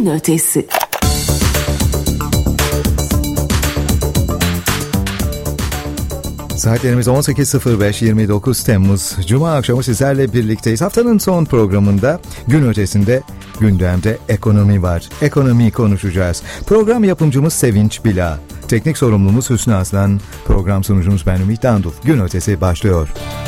Gün Ötesi. Saatlerimiz 18.05, 29 Temmuz Cuma akşamı sizlerle birlikteyiz. Haftanın son programında Gün Ötesi'nde gündemde ekonomi var. Ekonomiyi konuşacağız. Program yapımcımız Sevinç Bila. Teknik sorumlumuz Hüsnü Aslan. Program sunucumuz ben Ümit Danduf. Gün Ötesi başlıyor.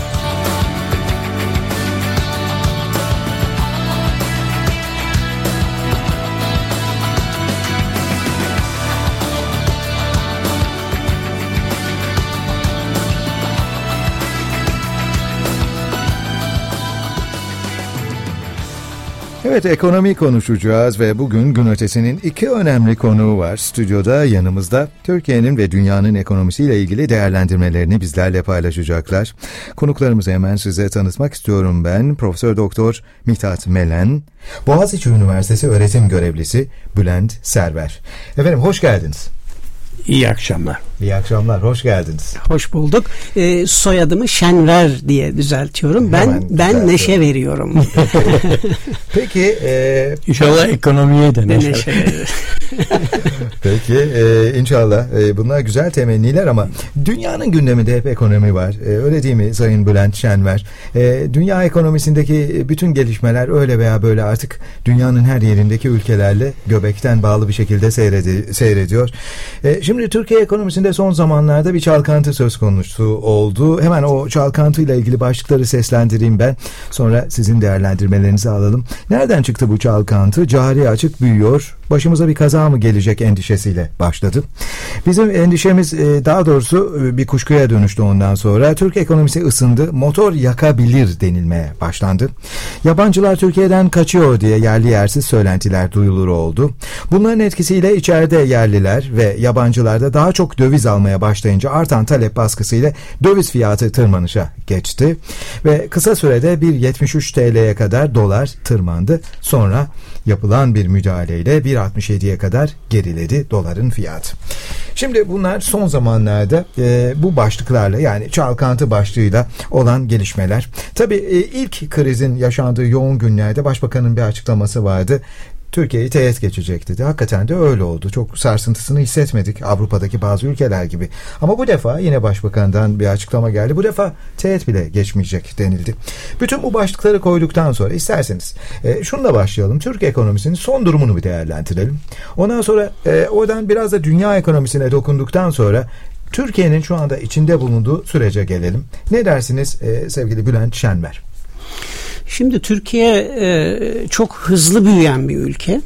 Evet, ekonomi konuşacağız ve bugün Gün Ötesi'nin iki önemli konuğu var. Stüdyoda yanımızda Türkiye'nin ve dünyanın ekonomisiyle ilgili değerlendirmelerini bizlerle paylaşacaklar. Konuklarımızı hemen size tanıtmak istiyorum ben. Profesör Doktor Mithat Melen, Boğaziçi Üniversitesi öğretim görevlisi Bülent Server. Efendim hoş geldiniz. İyi akşamlar. İyi akşamlar, hoş geldiniz. Hoş bulduk. Soyadımı Şenver diye düzeltiyorum. Ben neşe veriyorum. Peki. İnşallah ekonomiye de neşe verir. Peki inşallah. Bunlar güzel temenniler ama dünyanın gündeminde hep ekonomi var. Öyle değil mi Sayın Bülent Şenver? Dünya ekonomisindeki bütün gelişmeler öyle veya böyle artık dünyanın her yerindeki ülkelerle göbekten bağlı bir şekilde seyrediyor. Şimdi Türkiye ekonomisinde son zamanlarda bir çalkantı söz konusu oldu. Hemen o çalkantıyla ilgili başlıkları seslendireyim ben. Sonra sizin değerlendirmelerinizi alalım. Nereden çıktı bu çalkantı? Cari açık büyüyor. Başımıza bir kaza mı gelecek endişesiyle başladı. Bizim endişemiz daha doğrusu bir kuşkuya dönüştü ondan sonra. Türk ekonomisi ısındı. Motor yakabilir denilmeye başlandı. Yabancılar Türkiye'den kaçıyor diye yerli yersiz söylentiler duyulur oldu. Bunların etkisiyle içeride yerliler ve yabancılarda daha çok döviz almaya başlayınca artan talep baskısıyla döviz fiyatı tırmanışa geçti. Ve kısa sürede bir 73 TL'ye kadar dolar tırmandı. Sonra yapılan bir müdahaleyle 1.67'ye kadar geriledi doların fiyatı. Şimdi bunlar son zamanlarda bu başlıklarla, yani çalkantı başlığıyla olan gelişmeler. Tabii ilk krizin yaşandığı yoğun günlerde Başbakanın bir açıklaması vardı. Türkiye'yi teğet geçecek dedi. Hakikaten de öyle oldu. Çok sarsıntısını hissetmedik Avrupa'daki bazı ülkeler gibi. Ama bu defa yine Başbakan'dan bir açıklama geldi. Bu defa teğet bile geçmeyecek denildi. Bütün bu başlıkları koyduktan sonra isterseniz şununla başlayalım. Türk ekonomisinin son durumunu bir değerlendirelim. Ondan sonra oradan biraz da dünya ekonomisine dokunduktan sonra Türkiye'nin şu anda içinde bulunduğu sürece gelelim. Ne dersiniz sevgili Bülent Şenver? Şimdi Türkiye çok hızlı büyüyen bir ülke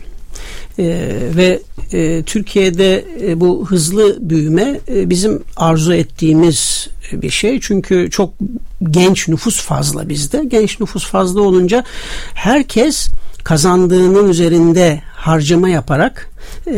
ve Türkiye'de bu hızlı büyüme bizim arzu ettiğimiz bir şey. Çünkü çok genç nüfus fazla bizde. Genç nüfus fazla olunca herkes kazandığının üzerinde harcama yaparak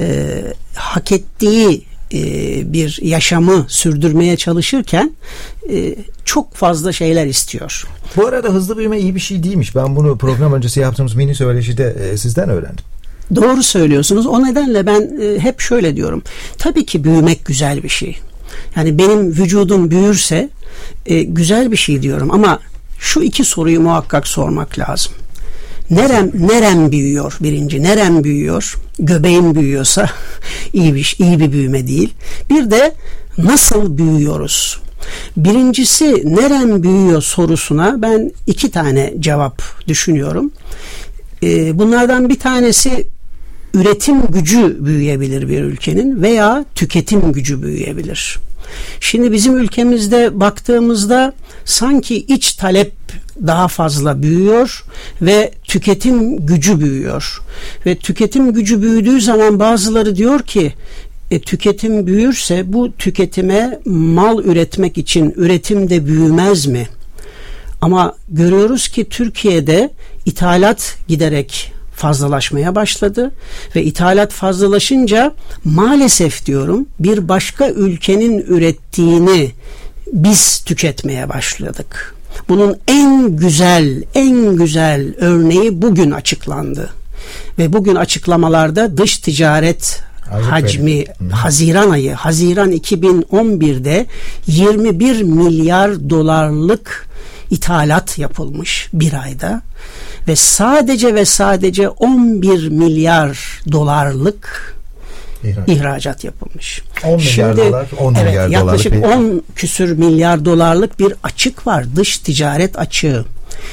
hak ettiği bir yaşamı sürdürmeye çalışırken çok fazla şeyler istiyor. Bu arada hızlı büyüme iyi bir şey değilmiş. Ben bunu program öncesi yaptığımız mini söyleşide sizden öğrendim. Doğru söylüyorsunuz. O nedenle ben hep şöyle diyorum. Tabii ki büyümek güzel bir şey. Yani benim vücudum büyürse güzel bir şey diyorum ama şu iki soruyu muhakkak sormak lazım. Nerem büyüyor birinci? Nerem büyüyor? Göbeğim büyüyorsa iyi bir büyüme değil. Bir de nasıl büyüyoruz? Birincisi nerem büyüyor sorusuna ben iki tane cevap düşünüyorum. Bunlardan bir tanesi üretim gücü büyüyebilir bir ülkenin veya tüketim gücü büyüyebilir. Şimdi bizim ülkemizde baktığımızda sanki iç talep daha fazla büyüyor ve tüketim gücü büyüyor. Ve tüketim gücü büyüdüğü zaman bazıları diyor ki tüketim büyürse bu tüketime mal üretmek için üretim de büyümez mi? Ama görüyoruz ki Türkiye'de ithalat giderek fazlalaşmaya başladı ve ithalat fazlalaşınca maalesef diyorum bir başka ülkenin ürettiğini biz tüketmeye başladık. Bunun en güzel örneği bugün açıklandı. Ve bugün açıklamalarda dış ticaret hacmi Haziran 2011'de 21 milyar dolarlık ithalat yapılmış bir ayda ve sadece 11 milyar dolarlık ihracat yapılmış. 10 milyar dolar, 10 evet, milyar yaklaşık dolarlık 10 küsür milyar dolarlık bir açık var. Dış ticaret açığı.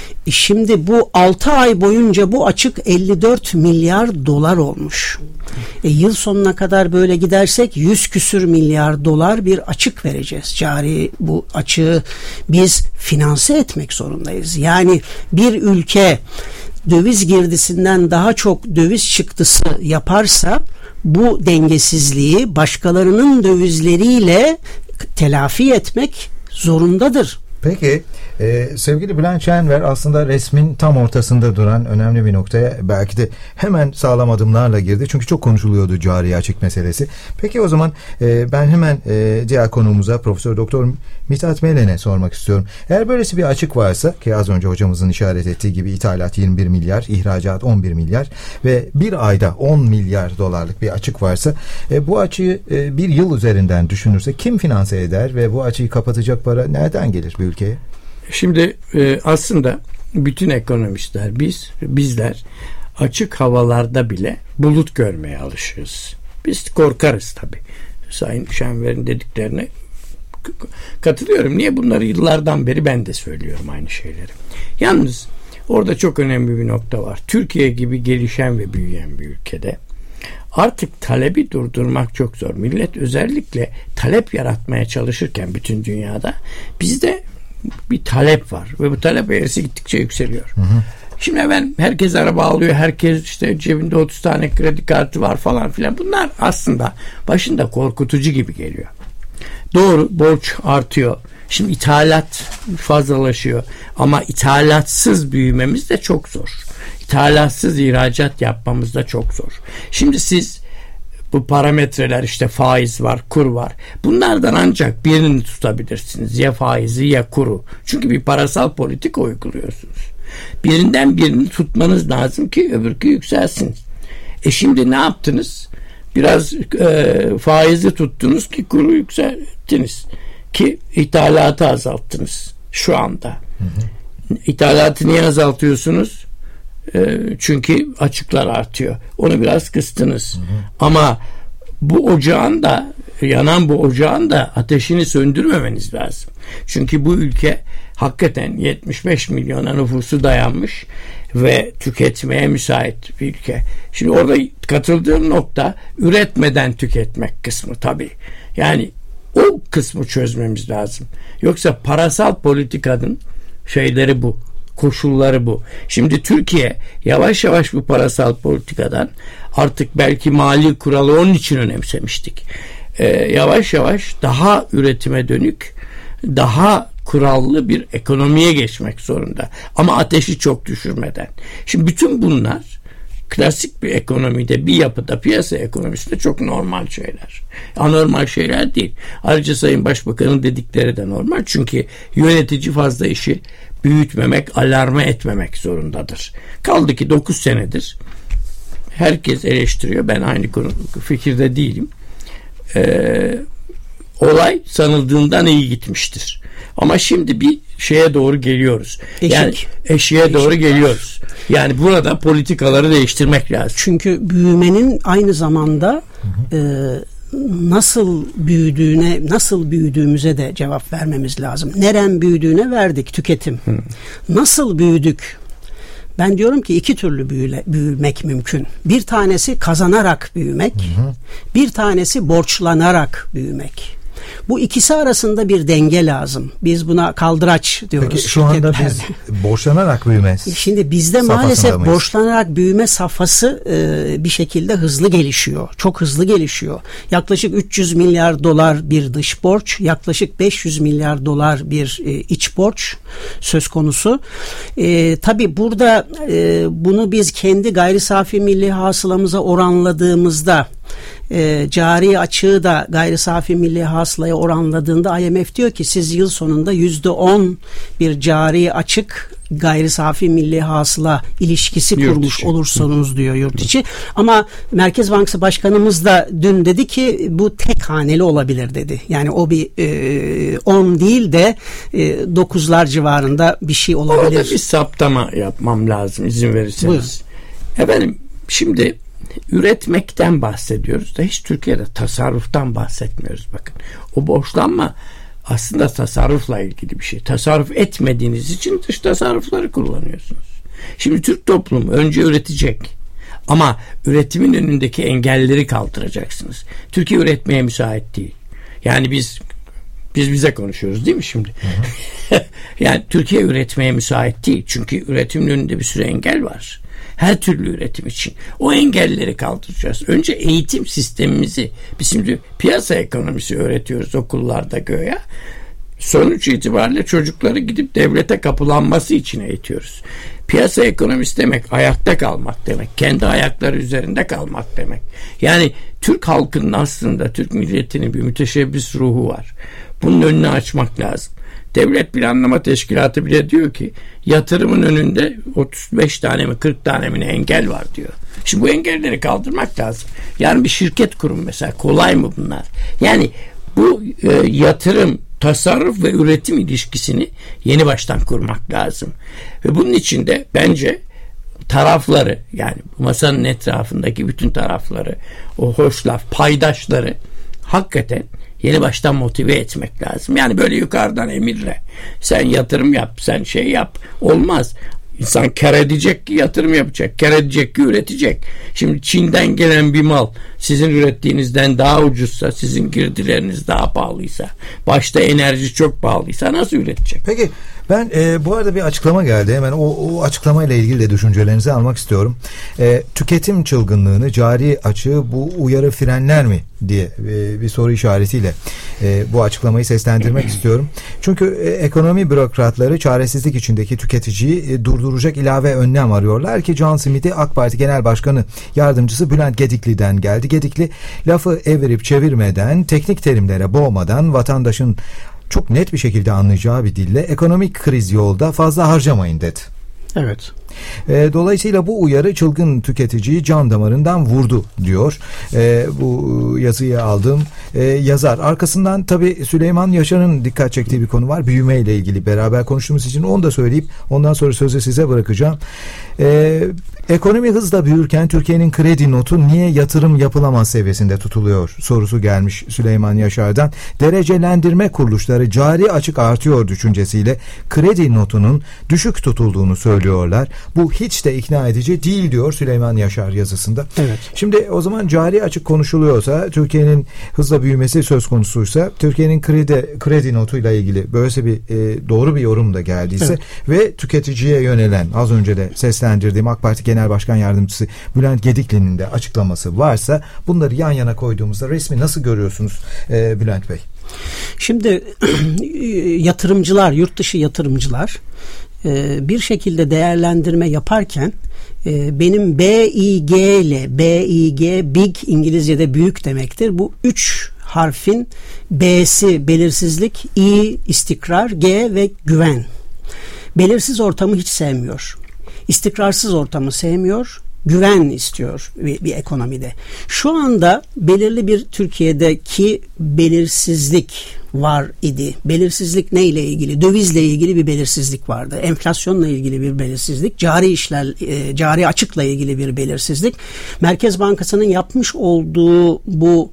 Şimdi bu 6 ay boyunca bu açık 54 milyar dolar olmuş. Yıl sonuna kadar böyle gidersek 100 küsür milyar dolar bir açık vereceğiz. Cari bu açığı biz finanse etmek zorundayız. Yani bir ülke döviz girdisinden daha çok döviz çıktısı yaparsa bu dengesizliği başkalarının dövizleriyle telafi etmek zorundadır. Peki sevgili Bülent Şenver aslında resmin tam ortasında duran önemli bir noktaya belki de hemen sağlam adımlarla girdi. Çünkü çok konuşuluyordu cari açık meselesi. Peki o zaman ben hemen diğer konuğumuza Profesör Doktor Mithat Melen'e sormak istiyorum. Eğer böylesi bir açık varsa ki az önce hocamızın işaret ettiği gibi ithalat 21 milyar, ihracat 11 milyar ve bir ayda 10 milyar dolarlık bir açık varsa bu açığı bir yıl üzerinden düşünürse kim finanse eder ve bu açığı kapatacak para nereden gelir bir ülkeye? Şimdi aslında bütün ekonomistler bizler açık havalarda bile bulut görmeye alışığız. Biz korkarız tabii. Sayın Şenver'in dediklerine katılıyorum. Niye bunları yıllardan beri ben de söylüyorum aynı şeyleri. Yalnız orada çok önemli bir nokta var. Türkiye gibi gelişen ve büyüyen bir ülkede artık talebi durdurmak çok zor. Millet özellikle talep yaratmaya çalışırken bütün dünyada bizde bir talep var ve bu talep eğrisi gittikçe yükseliyor. Hı hı. Şimdi herkes araba alıyor, herkes işte cebinde 30 tane kredi kartı var falan filan. Bunlar aslında başında korkutucu gibi geliyor. Doğru, borç artıyor. Şimdi ithalat fazlalaşıyor ama ithalatsız büyümemiz de çok zor. İthalatsız ihracat yapmamız da çok zor. Şimdi siz bu parametreler işte faiz var, kur var. Bunlardan ancak birini tutabilirsiniz. Ya faizi ya kuru. Çünkü bir parasal politika uyguluyorsunuz. Birinden birini tutmanız lazım ki öbürkü yükselsin. Şimdi ne yaptınız? Biraz faizi tuttunuz ki kuru yükselttiniz. Ki ithalatı azalttınız şu anda. Hı hı. İthalatı niye azaltıyorsunuz? Çünkü açıklar artıyor. Onu biraz kıstınız. Hı hı. Ama bu ocağın da yanan bu ocağın da ateşini söndürmemeniz lazım. Çünkü bu ülke hakikaten 75 milyona nüfusu dayanmış ve tüketmeye müsait bir ülke. Şimdi orada katıldığım nokta üretmeden tüketmek kısmı tabii. Yani o kısmı çözmemiz lazım. Yoksa parasal politikanın şeyleri bu. Koşulları bu. Şimdi Türkiye yavaş yavaş bu parasal politikadan artık belki mali kuralı onun için önemsemiştik. Yavaş yavaş daha üretime dönük, daha kurallı bir ekonomiye geçmek zorunda. Ama ateşi çok düşürmeden. Şimdi bütün bunlar klasik bir ekonomide, bir yapıda, piyasa ekonomisinde çok normal şeyler. Anormal şeyler değil. Ayrıca Sayın Başbakan'ın dedikleri de normal. Çünkü yönetici fazla işi büyütmemek, alarma etmemek zorundadır. Kaldı ki 9 senedir herkes eleştiriyor. Ben aynı fikirde değilim. Olay sanıldığından iyi gitmiştir. Ama şimdi bir şeye doğru geliyoruz. Yani eşiğe doğru geliyoruz. Yani burada politikaları değiştirmek lazım. Çünkü büyümenin aynı zamanda nasıl büyüdüğümüze de cevap vermemiz lazım. Neren büyüdüğüne verdik, tüketim. Nasıl büyüdük? Ben diyorum ki iki türlü büyümek mümkün. Bir tanesi kazanarak büyümek, bir tanesi borçlanarak büyümek. Bu ikisi arasında bir denge lazım. Biz buna kaldıraç diyoruz. Peki şu anda biz borçlanarak büyümez. Şimdi bizde maalesef borçlanarak büyüme safhası bir şekilde hızlı gelişiyor. Çok hızlı gelişiyor. Yaklaşık 300 milyar dolar bir dış borç, yaklaşık 500 milyar dolar bir iç borç söz konusu. Tabii burada bunu biz kendi gayri safi milli hasılamıza oranladığımızda cari açığı da gayri safi milli hasılaya oranladığında IMF diyor ki siz yıl sonunda %10 bir cari açık gayri safi milli hasıla ilişkisi kurmuş olursanız diyor yurt içi. Ama Merkez Bankası Başkanımız da dün dedi ki bu tek haneli olabilir dedi. Yani o bir 10 değil de 9'lar civarında bir şey olabilir. Orada bir saptama yapmam lazım izin verirseniz. Buyurun. Efendim şimdi üretmekten bahsediyoruz da hiç Türkiye'de tasarruftan bahsetmiyoruz bakın. O borçlanma aslında tasarrufla ilgili bir şey. Tasarruf etmediğiniz için dış tasarrufları kullanıyorsunuz. Şimdi Türk toplumu önce üretecek ama üretimin önündeki engelleri kaldıracaksınız. Türkiye üretmeye müsait değil. Yani biz bize konuşuyoruz değil mi şimdi? Yani Türkiye üretmeye müsait değil. Çünkü üretimin önünde bir sürü engel var. Her türlü üretim için. O engelleri kaldıracağız. Önce eğitim sistemimizi, biz şimdi piyasa ekonomisi öğretiyoruz okullarda göya. Sonuç itibariyle çocukları gidip devlete kapılanması için eğitiyoruz. Piyasa ekonomisi demek ayakta kalmak demek. Kendi ayakları üzerinde kalmak demek. Yani Türk halkının aslında, Türk milletinin bir müteşebbis ruhu var. Bunun önünü açmak lazım. Devlet Planlama Teşkilatı bile diyor ki yatırımın önünde 35 tane mi 40 tane mi engel var diyor. Şimdi bu engelleri kaldırmak lazım. Yani bir şirket kurun mesela. Kolay mı bunlar? Yani bu yatırım, tasarruf ve üretim ilişkisini yeni baştan kurmak lazım. Ve bunun için de bence tarafları, yani masanın etrafındaki bütün tarafları, o hoş laf, paydaşları hakikaten yeni baştan motive etmek lazım. Yani böyle yukarıdan emirle sen yatırım yap, sen şey yap. Olmaz. İnsan kar edecek ki yatırım yapacak. Kar edecek ki üretecek. Şimdi Çin'den gelen bir mal sizin ürettiğinizden daha ucuzsa, sizin girdileriniz daha pahalıysa, başta enerji çok pahalıysa nasıl üretecek? Peki ben bu arada bir açıklama geldi. Hemen o açıklamayla ilgili de düşüncelerinizi almak istiyorum. Tüketim çılgınlığını, cari açığı bu uyarı frenler mi diye bir soru işaretiyle bu açıklamayı seslendirmek istiyorum. Çünkü ekonomi bürokratları çaresizlik içindeki tüketiciyi durduracak ilave önlem arıyorlar ki Can Smith'i AK Parti Genel Başkanı Yardımcısı Bülent Gedikli'den geldi. Gedikli lafı evirip çevirmeden, teknik terimlere boğmadan vatandaşın çok net bir şekilde anlayacağı bir dille ekonomik kriz yolda fazla harcamayın dedi. Evet. Dolayısıyla bu uyarı çılgın tüketiciyi can damarından vurdu diyor. Bu yazıyı aldığım yazar. Arkasından tabii Süleyman Yaşar'ın dikkat çektiği bir konu var. Büyüme ile ilgili beraber konuştuğumuz için onu da söyleyip ondan sonra sözü size bırakacağım. Ekonomi hızla büyürken Türkiye'nin kredi notu niye yatırım yapılamaz seviyesinde tutuluyor sorusu gelmiş Süleyman Yaşar'dan. Derecelendirme kuruluşları cari açık artıyor düşüncesiyle kredi notunun düşük tutulduğunu söylüyorlar. Bu hiç de ikna edici değil diyor Süleyman Yaşar yazısında. Evet. Şimdi o zaman cari açık konuşuluyorsa, Türkiye'nin hızla büyümesi söz konusuysa, Türkiye'nin kredi notuyla ilgili böylesi bir doğru bir yorum da geldiyse, evet, ve tüketiciye yönelen az önce de seslendirdiğim AK Parti Genel Başkan Yardımcısı Bülent Gedikli'nin de açıklaması varsa, bunları yan yana koyduğumuzda resmi nasıl görüyorsunuz Bülent Bey? Şimdi yatırımcılar, yurt dışı yatırımcılar bir şekilde değerlendirme yaparken benim BIG ile BIG, big İngilizce'de büyük demektir. Bu 3 harfin B'si belirsizlik, I istikrar, G ve güven. Belirsiz ortamı hiç sevmiyor. İstikrarsız ortamı sevmiyor. Güven istiyor bir ekonomide. Şu anda belirli bir Türkiye'deki belirsizlik var idi. Belirsizlik neyle ilgili? Dövizle ilgili bir belirsizlik vardı. Enflasyonla ilgili bir belirsizlik, cari açıkla ilgili bir belirsizlik. Merkez Bankası'nın yapmış olduğu bu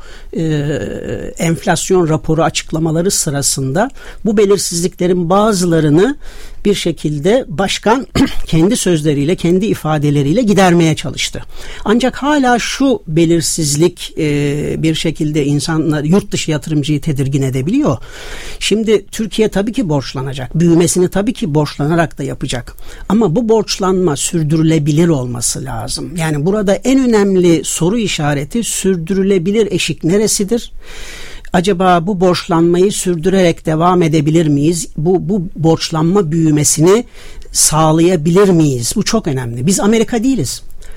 enflasyon raporu açıklamaları sırasında bu belirsizliklerin bazılarını bir şekilde başkan kendi sözleriyle, kendi ifadeleriyle gidermeye çalıştı. Ancak hala şu belirsizlik bir şekilde insanlar, yurt dışı yatırımcıyı tedirgin edebiliyor. Şimdi Türkiye tabii ki borçlanacak. Büyümesini tabii ki borçlanarak da yapacak. Ama bu borçlanma sürdürülebilir olması lazım. Yani burada en önemli soru işareti sürdürülebilir eşik neresidir? Acaba bu borçlanmayı sürdürerek devam edebilir miyiz? Bu borçlanma büyümesini sağlayabilir miyiz? Bu çok önemli. Biz Amerika değiliz.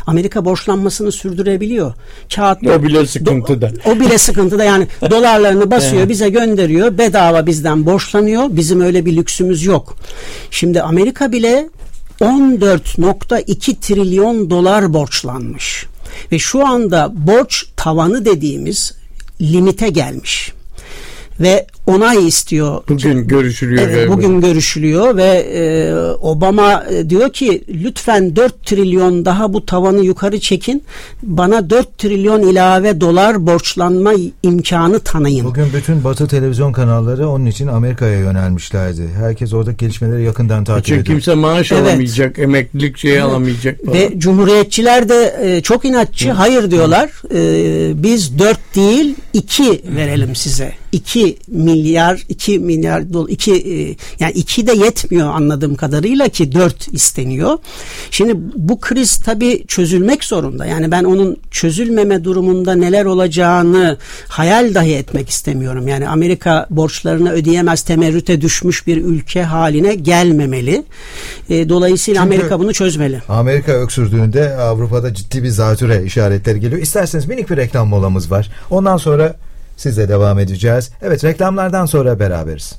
Amerika borçlanmasını sürdürebiliyor. O bile sıkıntıda. O bile sıkıntıda, yani dolarlarını basıyor, bize gönderiyor, bedava bizden borçlanıyor. Bizim öyle bir lüksümüz yok. Şimdi Amerika bile 14.2 trilyon dolar borçlanmış. Ve şu anda borç tavanı dediğimiz limite gelmiş. Ve onay istiyor. Bugün görüşülüyor. Evet, bugün görüşülüyor ve Obama diyor ki lütfen 4 trilyon daha bu tavanı yukarı çekin. Bana 4 trilyon ilave dolar borçlanma imkanı tanıyın. Bugün bütün Batı televizyon kanalları onun için Amerika'ya yönelmişlerdi. Herkes oradaki gelişmeleri yakından takip ediyor. Çünkü kimse maaş alamayacak, emeklilik alamayacak falan. Ve Cumhuriyetçiler de çok inatçı. Hayır diyorlar. Biz 4 değil 2 verelim size. 2 milyar dolar, yani 2 de yetmiyor anladığım kadarıyla ki 4 isteniyor. Şimdi bu kriz tabii çözülmek zorunda. Yani ben onun çözülmeme durumunda neler olacağını hayal dahi etmek istemiyorum. Yani Amerika borçlarını ödeyemez, temerrüte düşmüş bir ülke haline gelmemeli. Dolayısıyla çünkü Amerika bunu çözmeli. Amerika öksürdüğünde Avrupa'da ciddi bir zatüre işaretleri geliyor. İsterseniz minik bir reklam molamız var. Ondan sonra sizle devam edeceğiz. Evet, reklamlardan sonra beraberiz.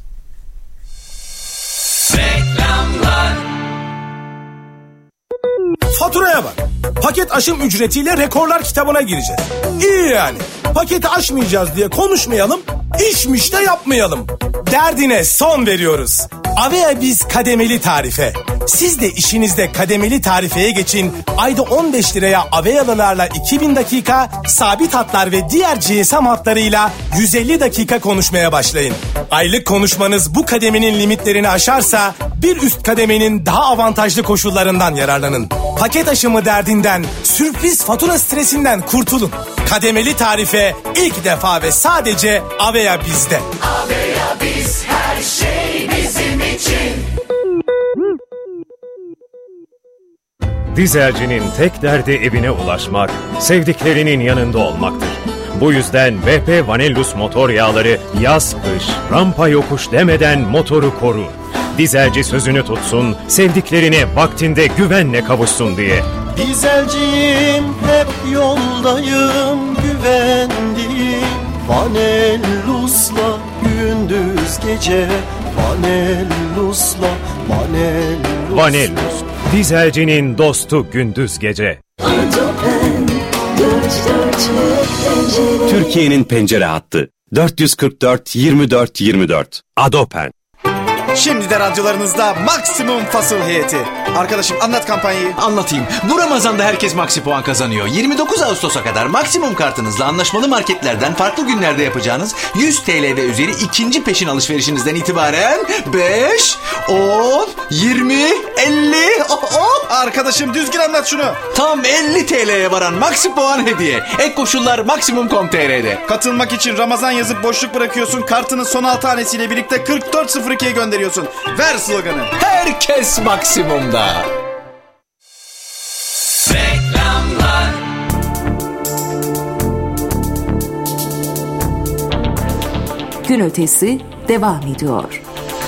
Reklamlar. Faturaya bak. Paket aşım ücretiyle rekorlar kitabına gireceğiz. İyi yani. Paketi aşmayacağız diye konuşmayalım, işmiş de yapmayalım. Derdine son veriyoruz. Avea Biz kademeli tarife. Siz de işinizde kademeli tarifeye geçin. Ayda 15 liraya Avea'lılarla 2000 dakika, sabit hatlar ve diğer GSM hatlarıyla 150 dakika konuşmaya başlayın. Aylık konuşmanız bu kademenin limitlerini aşarsa bir üst kademenin daha avantajlı koşullarından yararlanın. Paket aşımı derdinden, sürpriz fatura stresinden kurtulun. Kademeli tarife ilk defa ve sadece Avea Biz'de. Avea Biz, her şey bizim için. Dizelcinin tek derdi evine ulaşmak, sevdiklerinin yanında olmaktır. Bu yüzden VP Vanellus motor yağları yaz kış, rampa yokuş demeden motoru korur. Dizelci sözünü tutsun, sevdiklerine vaktinde güvenle kavuşsun diye. Dizelciyim, hep yoldayım, güvendiğim Vanellus'la gündüz gece. Vanellus'la, Vanellus. Vanellus, dizelcinin dostu gündüz gece. Türkiye'nin pencere hattı 444 24 24. Adopen. Şimdi de radyolarınızda Maksimum Fasıl Heyeti. Arkadaşım anlat kampanyayı. Anlatayım. Bu Ramazan'da herkes Maxi Puan kazanıyor. 29 Ağustos'a kadar Maksimum kartınızla anlaşmalı marketlerden farklı günlerde yapacağınız 100 TL ve üzeri ikinci peşin alışverişinizden itibaren 5, 10, 20, 50... Arkadaşım düzgün anlat şunu. Tam 50 TL'ye varan Maxi Puan hediye. Ek koşullar Maksimum.com.tr'de. Katılmak için Ramazan yazıp boşluk bırakıyorsun. Kartının son 6 tanesiyle birlikte 4402'ye gönderiyorsun. Ver sloganı. Herkes Maksimum'da. Reklamlar. Gün ötesi devam ediyor.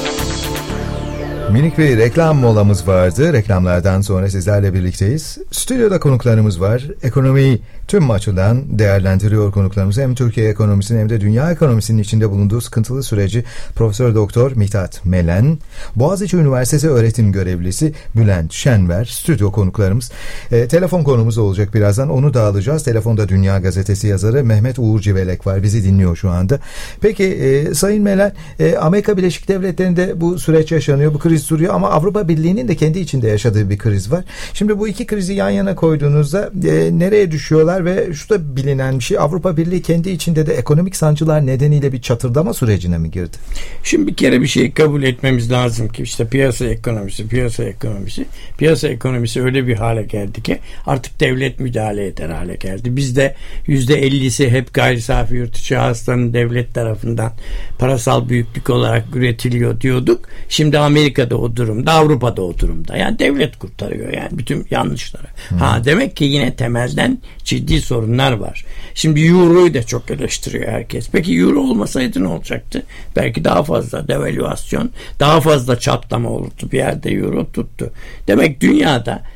Minik bir reklam molamız vardı. Reklamlardan sonra sizlerle birlikteyiz. Stüdyoda konuklarımız var. Ekonomiyi tüm açıdan değerlendiriyor konuklarımız. Hem Türkiye ekonomisinin hem de dünya ekonomisinin içinde bulunduğu sıkıntılı süreci Profesör Doktor Mithat Melen, Boğaziçi Üniversitesi öğretim görevlisi Bülent Şenver stüdyo konuklarımız. Telefon konumuz olacak birazdan. Onu da alacağız. Telefonda Dünya Gazetesi yazarı Mehmet Uğur Civelek var. Bizi dinliyor şu anda. Peki Sayın Melen, Amerika Birleşik Devletleri'nde bu süreç yaşanıyor. Bu kriz sürüyor ama Avrupa Birliği'nin de kendi içinde yaşadığı bir kriz var. Şimdi bu iki krizi yan yana koyduğunuzda nereye düşüyorlar ve şu da bilinen bir şey, Avrupa Birliği kendi içinde de ekonomik sancılar nedeniyle bir çatırdama sürecine mi girdi? Şimdi bir kere bir şey kabul etmemiz lazım ki işte piyasa ekonomisi öyle bir hale geldi ki artık devlet müdahale eder hale geldi. Bizde %50'si hep gayri safi yurt içi hasılanın devlet tarafından parasal büyüklük olarak üretiliyor diyorduk. Şimdi Amerika'da o durumda, Avrupa'da o durumda. Yani devlet kurtarıyor yani bütün yanlışları. Demek ki yine temelden ciddi sorunlar var. Şimdi Euro'yu da çok eleştiriyor herkes. Peki Euro olmasaydı ne olacaktı? Belki daha fazla devalüasyon, daha fazla çatlama olurdu. Bir yerde Euro tuttu. Demek dünyada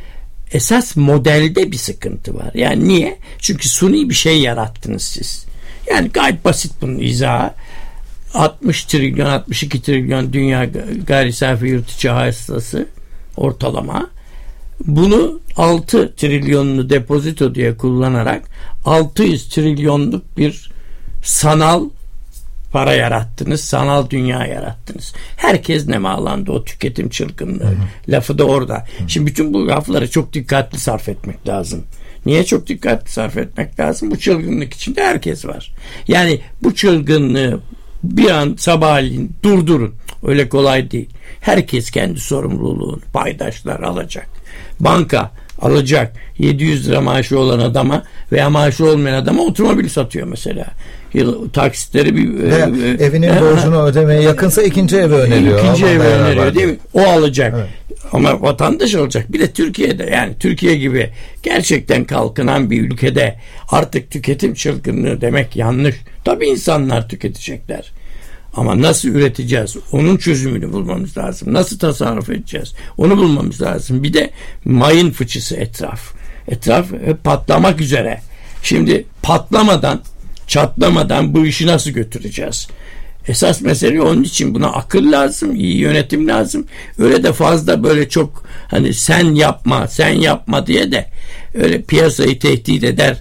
esas modelde bir sıkıntı var. Yani niye? Çünkü suni bir şey yarattınız siz. Yani gayet basit bunun izahı. 60 trilyon, 62 trilyon dünya gayri safi yurt içi hasılası ortalama. Bunu 6 trilyonunu depozito diye kullanarak 600 trilyonluk bir sanal para yarattınız, sanal dünya yarattınız. Herkes nemalandı o tüketim çılgınlığı. Lafı da orada. Şimdi bütün bu lafları çok dikkatli sarf etmek lazım. Niye çok dikkatli sarf etmek lazım? Bu çılgınlık içinde herkes var. Yani bu çılgınlığı bir an sabahleyin durdurun. Öyle kolay değil. Herkes kendi sorumluluğunu, paydaşlar alacak. Banka alacak. 700 lira maaşı olan adama veya maaşı olmayan adama otomobil satıyor mesela. Taksitleri evinin borcunu ödemeye yakınsa ikinci evi öneriyor. İkinci evi öneriyor değil mi? O alacak. Evet. Ama vatandaş alacak. Bir de Türkiye'de, yani Türkiye gibi gerçekten kalkınan bir ülkede artık tüketim çılgınlığı demek yanlış. Tabii insanlar tüketecekler. Ama nasıl üreteceğiz? Onun çözümünü bulmamız lazım. Nasıl tasarruf edeceğiz? Onu bulmamız lazım. Bir de mayın fıçısı etraf. Etraf patlamak üzere. Şimdi patlamadan, çatlamadan bu işi nasıl götüreceğiz? Esas mesele onun için buna akıl lazım, iyi yönetim lazım. Öyle de fazla böyle çok hani sen yapma diye de öyle piyasayı tehdit eder,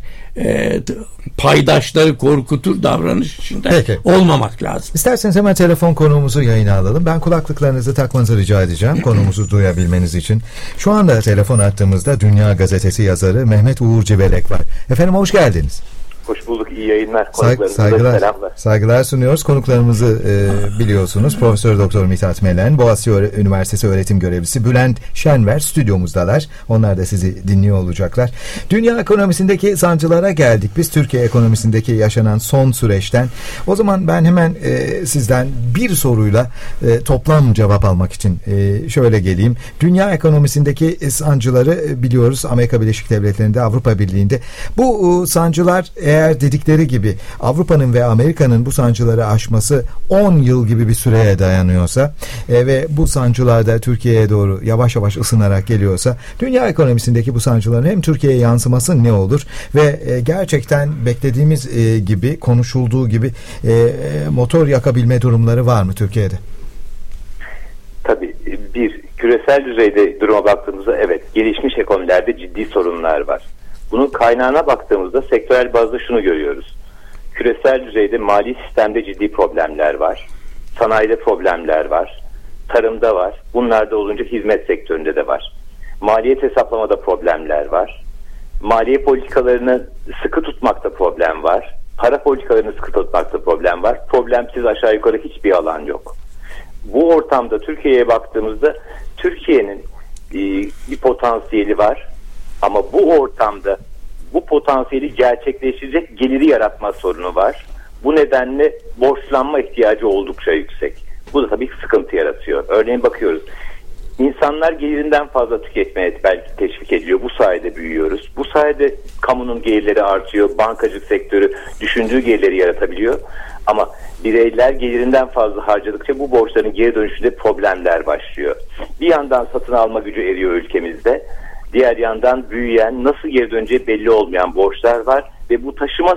paydaşları korkutur davranış içinde olmamak lazım. İsterseniz hemen telefon konuğumuzu yayına alalım. Ben kulaklıklarınızı takmanızı rica edeceğim konumuzu duyabilmeniz için. Şu anda telefon attığımızda Dünya Gazetesi yazarı Mehmet Uğur Civelek var. Efendim hoş geldiniz. Hoş bulduk, iyi yayınlar. Saygılar sunuyoruz. Konuklarımızı biliyorsunuz. Profesör Doktor Mithat Melen, Boğaziçi Üniversitesi öğretim görevlisi Bülent Şenver stüdyomuzdalar. Onlar da sizi dinliyor olacaklar. Dünya ekonomisindeki sancılara geldik. Biz Türkiye ekonomisindeki yaşanan son süreçten. O zaman ben hemen sizden bir soruyla toplam cevap almak için şöyle geleyim. Dünya ekonomisindeki sancıları biliyoruz. Amerika Birleşik Devletleri'nde, Avrupa Birliği'nde. Bu sancılar eğer dedikleri gibi Avrupa'nın ve Amerika'nın bu sancıları aşması 10 yıl gibi bir süreye dayanıyorsa ve bu sancılar da Türkiye'ye doğru yavaş yavaş ısınarak geliyorsa dünya ekonomisindeki bu sancıların hem Türkiye'ye yansıması ne olur ve gerçekten beklediğimiz gibi konuşulduğu gibi motor yakabilme durumları var mı Türkiye'de? Tabii bir küresel düzeyde duruma baktığımızda evet gelişmiş ekonomilerde ciddi sorunlar var. Bunun kaynağına baktığımızda sektörel bazda şunu görüyoruz. Küresel düzeyde mali sistemde ciddi problemler var. Sanayide problemler var. Tarımda var. Bunlar da olunca hizmet sektöründe de var. Maliyet hesaplamada problemler var. Maliye politikalarını sıkı tutmakta problem var. Para politikalarını sıkı tutmakta problem var. Problemsiz aşağı yukarı hiçbir alan yok. Bu ortamda Türkiye'ye baktığımızda Türkiye'nin bir potansiyeli var. Ama bu ortamda bu potansiyeli gerçekleştirecek geliri yaratma sorunu var. Bu nedenle borçlanma ihtiyacı oldukça yüksek. Bu da tabii sıkıntı yaratıyor. Örneğin bakıyoruz. İnsanlar gelirinden fazla tüketmeye belki teşvik ediliyor. Bu sayede büyüyoruz. Bu sayede kamunun gelirleri artıyor. Bankacılık sektörü düşündüğü gelirleri yaratabiliyor. Ama bireyler gelirinden fazla harcadıkça bu borçların geri dönüşünde problemler başlıyor. Bir yandan satın alma gücü eriyor ülkemizde. Diğer yandan büyüyen, nasıl geri döneceği belli olmayan borçlar var ve bu taşıma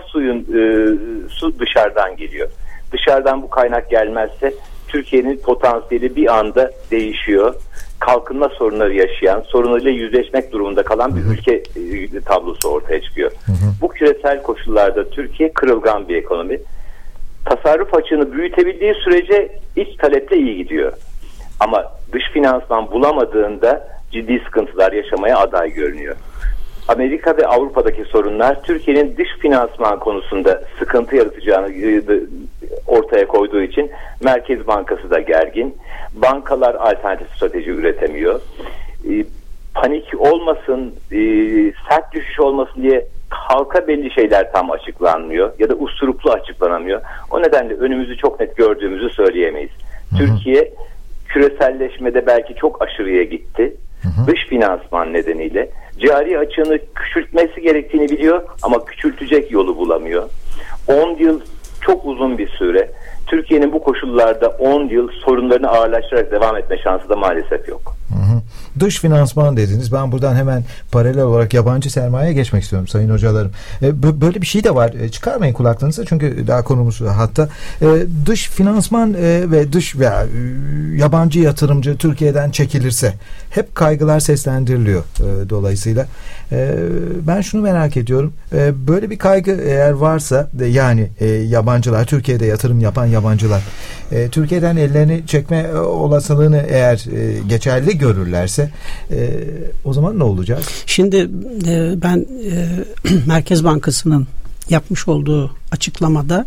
su dışarıdan geliyor. Dışarıdan bu kaynak gelmezse Türkiye'nin potansiyeli bir anda değişiyor. Kalkınma sorunları yaşayan, sorunlarıyla yüzleşmek durumunda kalan bir ülke tablosu ortaya çıkıyor. Bu küresel koşullarda Türkiye kırılgan bir ekonomi. Tasarruf açığını büyütebildiği sürece iç taleple iyi gidiyor. Ama dış finansman bulamadığında ciddi sıkıntılar yaşamaya aday görünüyor. Amerika ve Avrupa'daki sorunlar Türkiye'nin dış finansman konusunda sıkıntı yaratacağını ortaya koyduğu için Merkez Bankası da gergin. Bankalar alternatif strateji üretemiyor. Panik olmasın, sert düşüş olmasın diye halka belli şeyler tam açıklanmıyor ya da usturuplu açıklanamıyor. O nedenle önümüzü çok net gördüğümüzü söyleyemeyiz. Türkiye küreselleşmede belki çok aşırıya gitti. Dış finansman nedeniyle cari açığını küçültmesi gerektiğini biliyor ama küçültecek yolu bulamıyor. 10 yıl çok uzun bir süre. Türkiye'nin bu koşullarda 10 yıl sorunlarını ağırlaştırarak devam etme şansı da maalesef yok. Dış finansman dediniz. Ben buradan hemen paralel olarak yabancı sermayeye geçmek istiyorum sayın hocalarım. Böyle bir şey de var. Çıkarmayın kulaklarınızı çünkü daha konumuz hatta. Dış finansman ve dış veya yabancı yatırımcı Türkiye'den çekilirse hep kaygılar seslendiriliyor dolayısıyla. Ben şunu merak ediyorum. Böyle bir kaygı eğer varsa yani yabancılar, Türkiye'de yatırım yapan yabancılar Türkiye'den ellerini çekme olasılığını eğer geçerli görürlerse o zaman ne olacak? Şimdi ben Merkez Bankası'nın yapmış olduğu açıklamada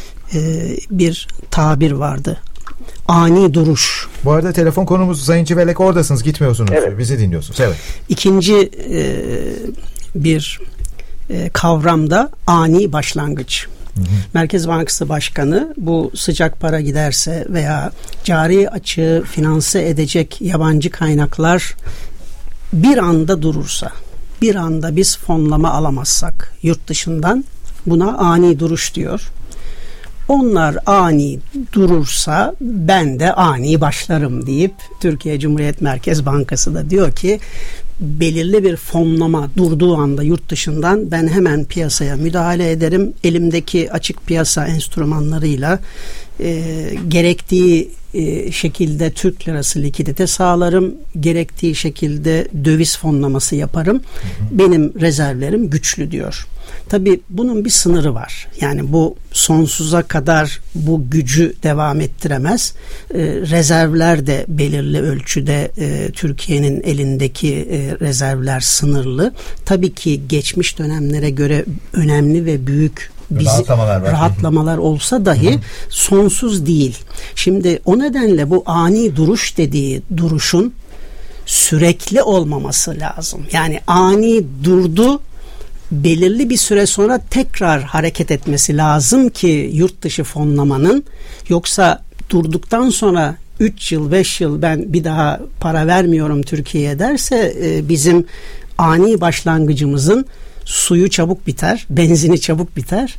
bir tabir vardı. Ani duruş. Bu arada telefon konumuz Sayın Civelek, oradasınız, gitmiyorsunuz. Evet. Bizi dinliyorsunuz. Evet. İkinci bir kavramda ani başlangıç. Merkez Bankası Başkanı bu sıcak para giderse veya cari açığı finanse edecek yabancı kaynaklar bir anda durursa, bir anda biz fonlama alamazsak yurt dışından, buna ani duruş diyor. Onlar ani durursa ben de ani başlarım deyip Türkiye Cumhuriyet Merkez Bankası da diyor ki belirli bir fonlama durduğu anda yurt dışından ben hemen piyasaya müdahale ederim. Elimdeki açık piyasa enstrümanlarıyla gerektiği şekilde Türk lirası likidite sağlarım. Gerektiği şekilde döviz fonlaması yaparım. Benim rezervlerim güçlü diyor. Tabii bunun bir sınırı var. Yani bu sonsuza kadar bu gücü devam ettiremez. Rezervler de belirli ölçüde Türkiye'nin elindeki rezervler sınırlı. Tabii ki geçmiş dönemlere göre önemli ve büyük rahatlamalar olsa dahi sonsuz değil. Şimdi o nedenle bu ani duruş dediği duruşun sürekli olmaması lazım. Yani ani durdu, belirli bir süre sonra tekrar hareket etmesi lazım ki yurt dışı fonlamanın, yoksa durduktan sonra 3 yıl 5 yıl ben bir daha para vermiyorum Türkiye'ye derse bizim ani başlangıcımızın suyu çabuk biter, benzini çabuk biter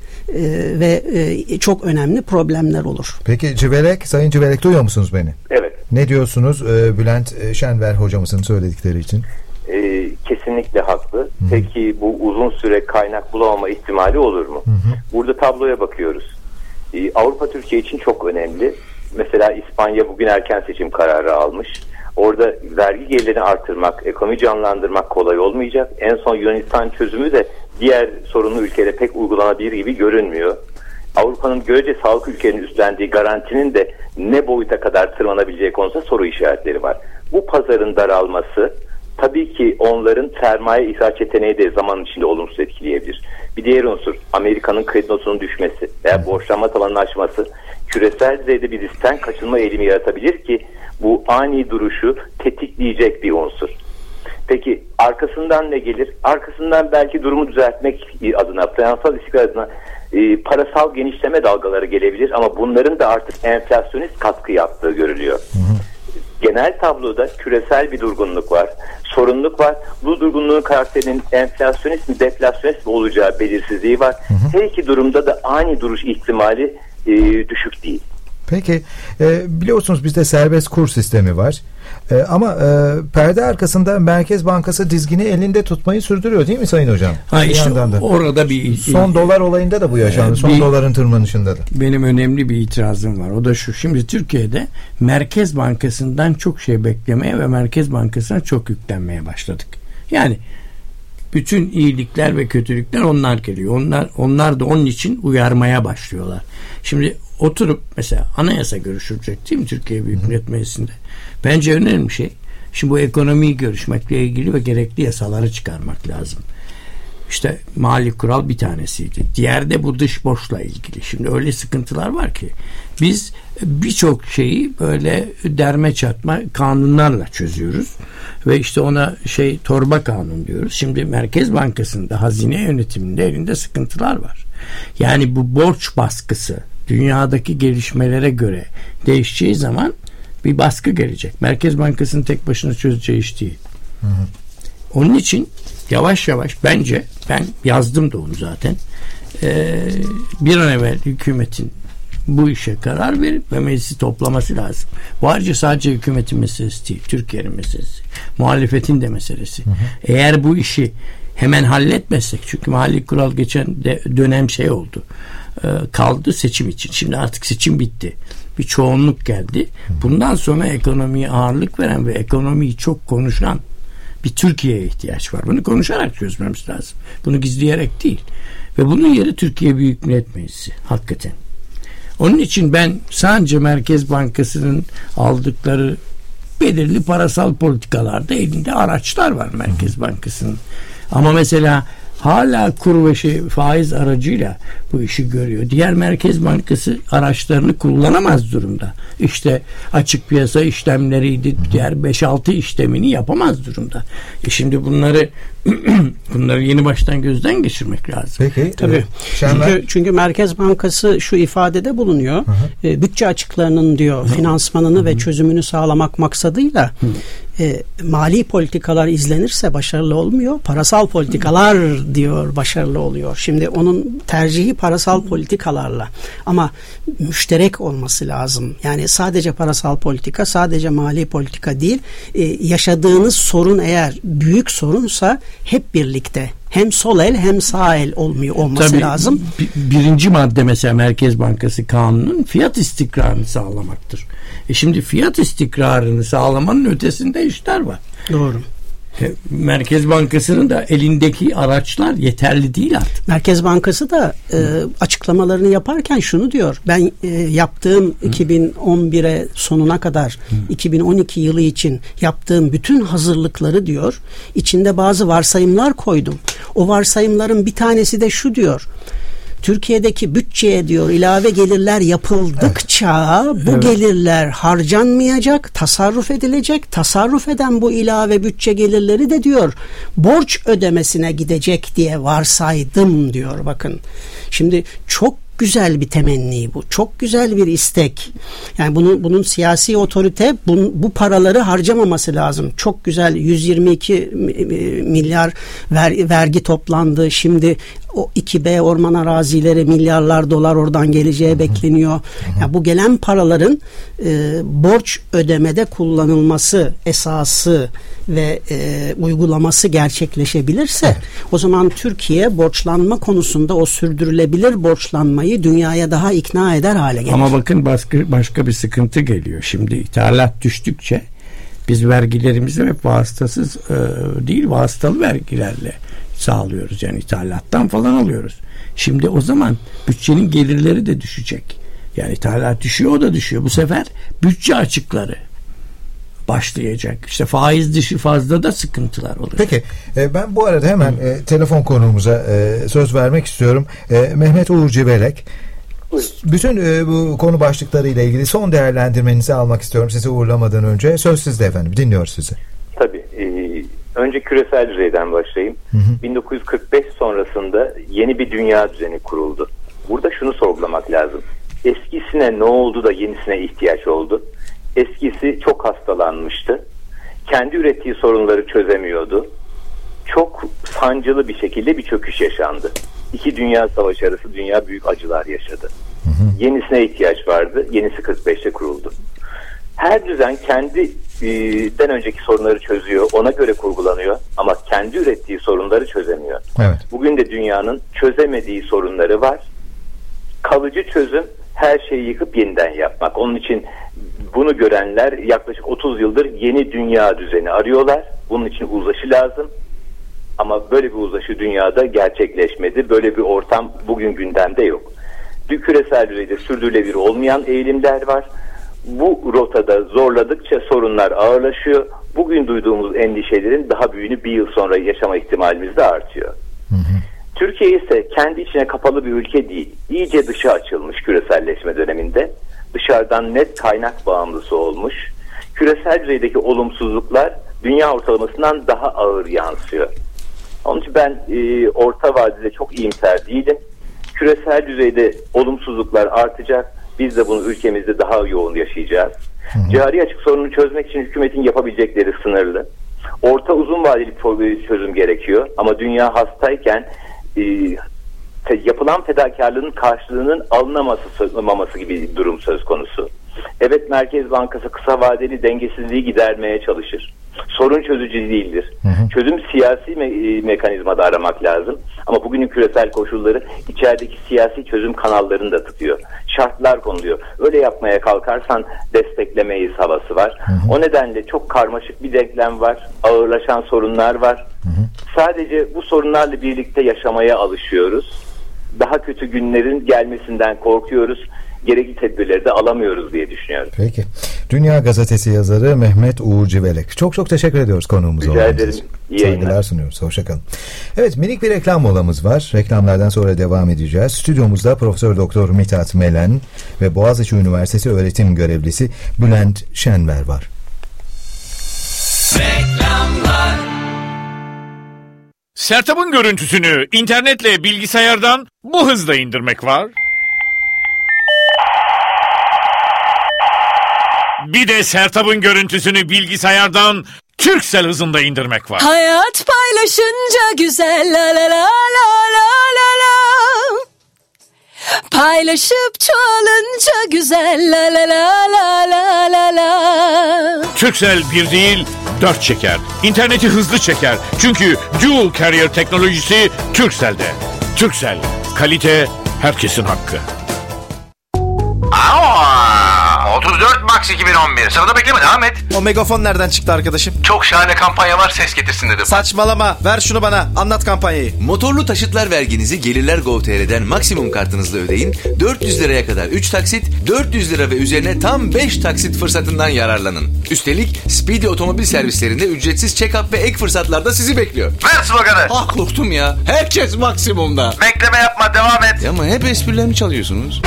ve çok önemli problemler olur. Peki Civelek, Sayın Civelek, duyuyor musunuz beni? Evet. Ne diyorsunuz Bülent Şenver hocamızın söyledikleri için? Kesinlikle haklı. Peki bu uzun süre kaynak bulamama ihtimali olur mu? Burada tabloya bakıyoruz. Avrupa Türkiye için çok önemli. Mesela İspanya bugün erken seçim kararı almış. Orada vergi gelirlerini artırmak, ekonomi canlandırmak kolay olmayacak. En son Yunanistan çözümü de diğer sorunlu ülkelere pek uygulanabilir gibi görünmüyor. Avrupa'nın görece sağlık ülkelerinin üstlendiği garantinin de ne boyuta kadar tırmanabileceği konusunda soru işaretleri var. Bu pazarın daralması tabii ki onların sermaye ihraç yeteneği de zaman içinde olumsuz etkileyebilir. Bir diğer unsur Amerika'nın kredi notunun düşmesi veya borçlanma tavanının aşması küresel düzeyde bir riskten kaçınma eğilimi yaratabilir ki bu ani duruşu tetikleyecek bir unsur. Peki arkasından ne gelir? Arkasından belki durumu düzeltmek adına, finansal istikrar adına parasal genişleme dalgaları gelebilir ama bunların da artık enflasyonist katkı yaptığı görülüyor. Genel tabloda küresel bir durgunluk var, sorunluk var. Bu durgunluğun karakterinin enflasyonist mi, deflasyonist mi olacağı belirsizliği var. Her iki durumda da ani duruş ihtimali düşük değil. Peki biliyorsunuz bizde serbest kur sistemi var ama perde arkasında Merkez Bankası dizgini elinde tutmayı sürdürüyor değil mi Sayın Hocam? İşte orada bir son dolar olayında da bu yaşandı. Son doların tırmanışında da. Benim önemli bir itirazım var. O da şu: şimdi Türkiye'de Merkez Bankası'ndan çok şey beklemeye ve Merkez Bankası'na çok yüklenmeye başladık. Yani bütün iyilikler ve kötülükler onlar geliyor. Onlar da onun için uyarmaya başlıyorlar. Şimdi oturup mesela anayasa görüşülecek değil mi Türkiye Büyük Millet Meclisi'nde? Bence önemli şey. Şimdi bu ekonomiyi görüşmekle ilgili ve gerekli yasaları çıkarmak lazım. İşte mali kural bir tanesiydi. Diğer de bu dış borçla ilgili. Şimdi öyle sıkıntılar var ki biz birçok şeyi böyle derme çatma kanunlarla çözüyoruz ve işte ona torba kanun diyoruz. Şimdi Merkez Bankası'nda hazine yönetiminde elinde sıkıntılar var. Yani bu borç baskısı dünyadaki gelişmelere göre değişeceği zaman bir baskı gelecek. Merkez Bankası'nın tek başına çözeceği iş değil. Onun için yavaş yavaş bence, ben yazdım da onu zaten, bir an evvel hükümetin bu işe karar verip ve meclisi toplaması lazım. Bu ayrıca sadece hükümetin meselesi değil, Türkiye'nin meselesi, muhalefetin de meselesi. Eğer bu işi hemen halletmezsek, çünkü mahalli kural geçen dönem şey oldu, kaldı seçim için. Şimdi artık seçim bitti. Bir çoğunluk geldi. Bundan sonra ekonomiye ağırlık veren ve ekonomiyi çok konuşan bir Türkiye'ye ihtiyaç var. Bunu konuşarak çözmemiz lazım. Bunu gizleyerek değil. Ve bunun yeri Türkiye Büyük Millet Meclisi. Hakikaten. Onun için ben sadece Merkez Bankası'nın aldıkları belirli parasal politikalarda elinde araçlar var Merkez Bankası'nın. Ama mesela hala kur ve faiz aracıyla bu işi görüyor. Diğer Merkez Bankası araçlarını kullanamaz durumda. İşte açık piyasa işlemleriydi, diğer 5-6 işlemini yapamaz durumda. Şimdi bunları yeni baştan gözden geçirmek lazım. Peki. Tabii. Çünkü Merkez Bankası şu ifadede bulunuyor. Bütçe açıklarının diyor finansmanını ve çözümünü sağlamak maksadıyla mali politikalar izlenirse başarılı olmuyor. Parasal politikalar diyor başarılı oluyor. Şimdi onun tercihi parasal politikalarla, ama müşterek olması lazım. Yani sadece parasal politika, sadece mali politika değil. Yaşadığınız sorun eğer büyük sorunsa hep birlikte hem sol el hem sağ el olması tabii, lazım. Birinci madde mesela Merkez Bankası Kanunu'nun fiyat istikrarını sağlamaktır. Şimdi fiyat istikrarını sağlamanın ötesinde işler var. Doğru. Merkez Bankası'nın da elindeki araçlar yeterli değil artık. Merkez Bankası da açıklamalarını yaparken şunu diyor. Ben yaptığım 2011'e sonuna kadar 2012 yılı için yaptığım bütün hazırlıkları diyor, içinde bazı varsayımlar koydum. O varsayımların bir tanesi de şu diyor: Türkiye'deki bütçeye diyor ilave gelirler yapıldıkça bu gelirler harcanmayacak, tasarruf edilecek. Tasarruf eden bu ilave bütçe gelirleri de diyor borç ödemesine gidecek diye varsaydım diyor. Bakın şimdi çok güzel bir temenni bu. Çok güzel bir istek. Yani bunun siyasi otorite bu paraları harcamaması lazım. Çok güzel 122 milyar vergi toplandı. Şimdi o 2B orman arazileri milyarlar dolar oradan geleceği bekleniyor. Yani bu gelen paraların borç ödemede kullanılması esası ve uygulaması gerçekleşebilirse o zaman Türkiye borçlanma konusunda o sürdürülebilir borçlanmayı dünyaya daha ikna eder hale gelir. Ama bakın başka bir sıkıntı geliyor. Şimdi ithalat düştükçe biz vergilerimizi hep vasıtasız değil, vasıtalı vergilerle sağlıyoruz. Yani ithalattan falan alıyoruz. Şimdi o zaman bütçenin gelirleri de düşecek. Yani ithalat düşüyor, o da düşüyor. Bu sefer bütçe açıkları başlayacak. İşte faiz dışı fazla da sıkıntılar olur. Peki ben bu arada hemen telefon konuğumuza söz vermek istiyorum. Mehmet Uğur Civelek. Bütün bu konu başlıkları ile ilgili son değerlendirmenizi almak istiyorum sizi uğurlamadan önce. Söz sizde efendim. Dinliyoruz sizi. Tabii. Önce küresel düzeyden başlayayım. 1945 sonrasında yeni bir dünya düzeni kuruldu. Burada şunu sorgulamak lazım. Eskisine ne oldu da yenisine ihtiyaç oldu? Eskisi çok hastalanmıştı. Kendi ürettiği sorunları çözemiyordu. Çok sancılı bir şekilde bir çöküş yaşandı. İki dünya savaşı arası dünya büyük acılar yaşadı. Yenisine ihtiyaç vardı. Yenisi 45'te kuruldu. Her düzen kendinden önceki sorunları çözüyor. Ona göre kurgulanıyor. Ama kendi ürettiği sorunları çözemiyor. Evet. Bugün de dünyanın çözemediği sorunları var. Kalıcı çözüm her şeyi yıkıp yeniden yapmak. Onun için bunu görenler yaklaşık 30 yıldır yeni dünya düzeni arıyorlar. Bunun için uzlaşı lazım. Ama böyle bir uzlaşı dünyada gerçekleşmedi. Böyle bir ortam bugün gündemde yok. Küresel düzeyde sürdürülebilir olmayan eğilimler var. Bu rotada zorladıkça sorunlar ağırlaşıyor. Bugün duyduğumuz endişelerin daha büyüğünü bir yıl sonra yaşama ihtimalimiz de artıyor. Türkiye ise kendi içine kapalı bir ülke değil. İyice dışa açılmış küreselleşme döneminde. Dışarıdan net kaynak bağımlısı olmuş. Küresel düzeydeki olumsuzluklar dünya ortalamasından daha ağır yansıyor. Onun için ben orta vadede çok iyimser değilim. Küresel düzeyde olumsuzluklar artacak. Biz de bunu ülkemizde daha yoğun yaşayacağız. Cari açık sorununu çözmek için hükümetin yapabilecekleri sınırlı. Orta uzun vadeli bir çözüm gerekiyor. Ama dünya hastayken yapılan fedakarlığın karşılığının alınamaması gibi bir durum söz konusu. Evet, Merkez Bankası kısa vadeli dengesizliği gidermeye çalışır. Sorun çözücü değildir. Çözüm siyasi mekanizmada aramak lazım. Ama bugünün küresel koşulları içerideki siyasi çözüm kanallarını da tutuyor. Şartlar konuluyor. Öyle yapmaya kalkarsan desteklemeyiz havası var. O nedenle çok karmaşık bir denklem var. Ağırlaşan sorunlar var. Sadece bu sorunlarla birlikte yaşamaya alışıyoruz. Daha kötü günlerin gelmesinden korkuyoruz. Gerekli tedbirleri de alamıyoruz diye düşünüyorum. Peki. Dünya Gazetesi yazarı Mehmet Uğur Civelek. Çok teşekkür ediyoruz konuğumuza. Rica ederim. Saygılar sunuyoruz. Hoşçakalın. Evet, minik bir reklam molamız var. Reklamlardan sonra devam edeceğiz. Stüdyomuzda Profesör Doktor Mithat Melen ve Boğaziçi Üniversitesi öğretim görevlisi Bülent Şenver var. Reklamlar. Sertab'ın görüntüsünü internetle bilgisayardan bu hızla indirmek var. Bir de Sertab'ın görüntüsünü bilgisayardan Turkcell hızında indirmek var. Hayat paylaşınca güzel la la la la la la. Paylaşıp çoğalınca güzel la la la la la la la. Turkcell bir değil 4 çeker. İnterneti hızlı çeker. Çünkü Dual Carrier teknolojisi Turkcell'de. Turkcell, kalite herkesin hakkı. 34 Max 2011. Sırada bekleme, devam et. O megafon nereden çıktı arkadaşım? Çok şahane kampanya var, ses getirsin dedim. Saçmalama, ver şunu bana, anlat kampanyayı. Motorlu taşıtlar verginizi Gelirler.gov.tr'den maksimum kartınızla ödeyin. 400 liraya kadar 3 taksit, 400 lira ve üzerine tam 5 taksit fırsatından yararlanın. Üstelik Speedy otomobil servislerinde ücretsiz check-up ve ek fırsatlar da sizi bekliyor. Ver sloganı. Ah, korktum ya. Herkes maksimumda. Bekleme yapma, devam et. Ya ama hep esprilerimi çalıyorsunuz.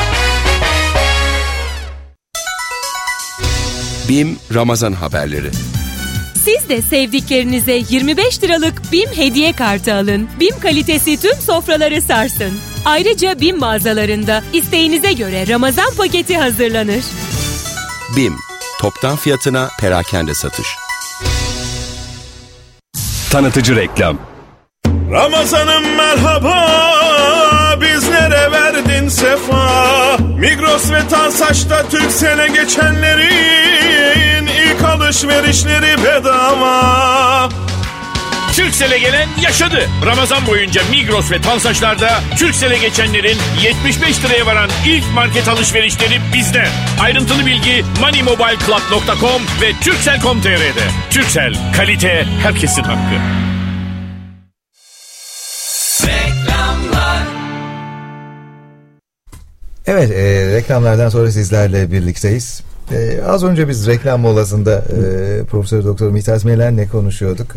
BİM Ramazan haberleri. Siz de sevdiklerinize 25 liralık BİM hediye kartı alın. BİM kalitesi tüm sofraları sarsın. Ayrıca BİM mağazalarında isteğinize göre Ramazan paketi hazırlanır. BİM, toptan fiyatına perakende satış. Tanıtıcı reklam. Ramazan'ım merhaba, bizlere verdin sefa. Migros ve Tansaç'ta Turkcell'e geçenlerin ilk alışverişleri bedava. Turkcell'e gelen yaşadı. Ramazan boyunca Migros ve Tansaçlar'da Turkcell'e geçenlerin 75 liraya varan ilk market alışverişleri bizde. Ayrıntılı bilgi moneymobileclub.com ve turkcell.com.tr'de. Turkcell, kalite herkesin hakkı. Evet, reklamlardan sonra sizlerle birlikteyiz. Az önce biz reklam molasında Profesör Doktor Mithat Melen'le konuşuyorduk.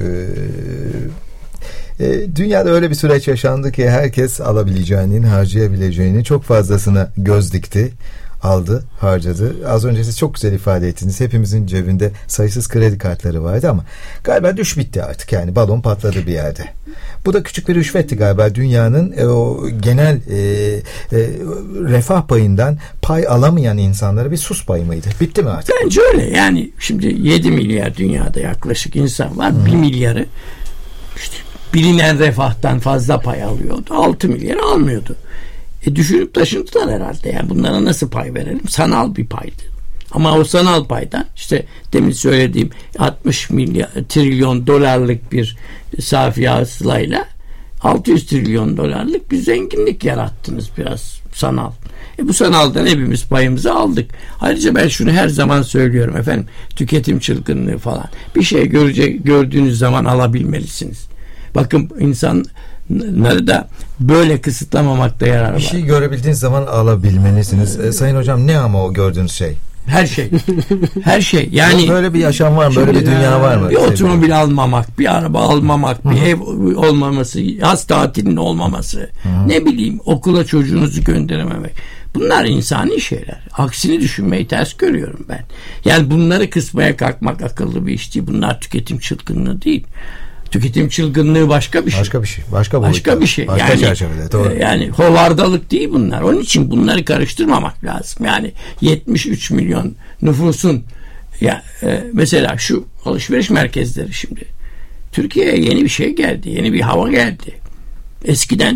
Dünyada öyle bir süreç yaşandı ki herkes alabileceğinin, harcayabileceğini çok fazlasına göz dikti. Aldı, harcadı. Az önce siz çok güzel ifade ettiniz. Hepimizin cebinde sayısız kredi kartları vardı ama galiba düş bitti artık. Yani balon patladı bir yerde. Bu da küçük bir rüşvetti galiba. Dünyanın o genel refah payından pay alamayan insanlara bir sus payı mıydı? Bitti mi artık? Bence öyle. Yani şimdi 7 milyar dünyada yaklaşık insan var. 1 milyarı işte bilinen refahtan fazla pay alıyordu. 6 milyarı almıyordu. Düşünüp taşındılar herhalde. Yani bunlara nasıl pay verelim? Sanal bir paydı. Ama o sanal paydan işte demin söylediğim 60 trilyon dolarlık bir safi hasılayla 600 trilyon dolarlık bir zenginlik yarattınız biraz sanal. Bu sanaldan hepimiz payımızı aldık. Ayrıca ben şunu her zaman söylüyorum efendim, tüketim çılgınlığı falan. Bir şey gördüğünüz zaman alabilmelisiniz. Bakın insanları da böyle kısıtlamamakta yarar var. Bir şey görebildiğiniz zaman alabilmelisiniz. Sayın hocam, ne ama o gördüğünüz şey? Her şey. Her şey. Yani böyle bir yaşam var mı? Böyle bir dünya var mı? Bir otomobil almamak, bir araba almamak, bir ev olmaması, yaz tatilinin olmaması, ne bileyim okula çocuğunuzu gönderememek. Bunlar insani şeyler. Aksini düşünmeyi ters görüyorum ben. Yani bunları kısmaya kalkmak akıllı bir iş değil. Bunlar tüketim çılgınlığı değil. Tüketim çılgınlığı başka bir şey. Başka bir şey. Başka bir şey. Başka çerçevede. Doğru. Yani hovardalık değil bunlar. Onun için bunları karıştırmamak lazım. Yani 73 milyon nüfusun mesela şu alışveriş merkezleri şimdi Türkiye'ye yeni bir şey geldi. Yeni bir hava geldi. Eskiden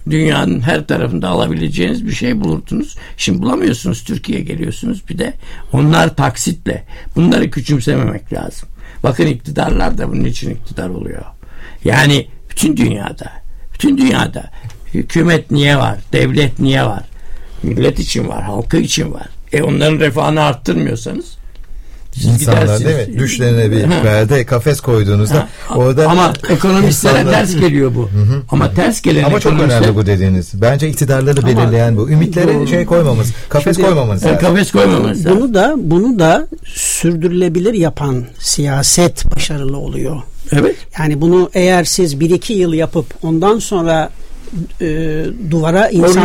dünyanın her tarafında alabileceğiniz bir şey bulurdunuz. Şimdi bulamıyorsunuz, Türkiye'ye geliyorsunuz. Bir de onlar taksitle. Bunları küçümsememek lazım. Bakın iktidarlar da bunun için iktidar oluyor. Yani bütün dünyada hükümet niye var? Devlet niye var? Millet için var, halkı için var. Onların refahını arttırmıyorsanız İnsanlar değil mi? Düşlerine bir perde, kafes koyduğunuzda orada ama ekonomistlere ters geliyor bu. Ama ters gelen ama çok önemli bu dediğiniz. Bence iktidarları belirleyen bu. Ümitlere koymamız, kafes koymamız lazım. Kafes koymamız lazım. Bunu da sürdürülebilir yapan siyaset başarılı oluyor. Evet. Yani bunu eğer siz 1-2 yıl yapıp ondan sonra duvara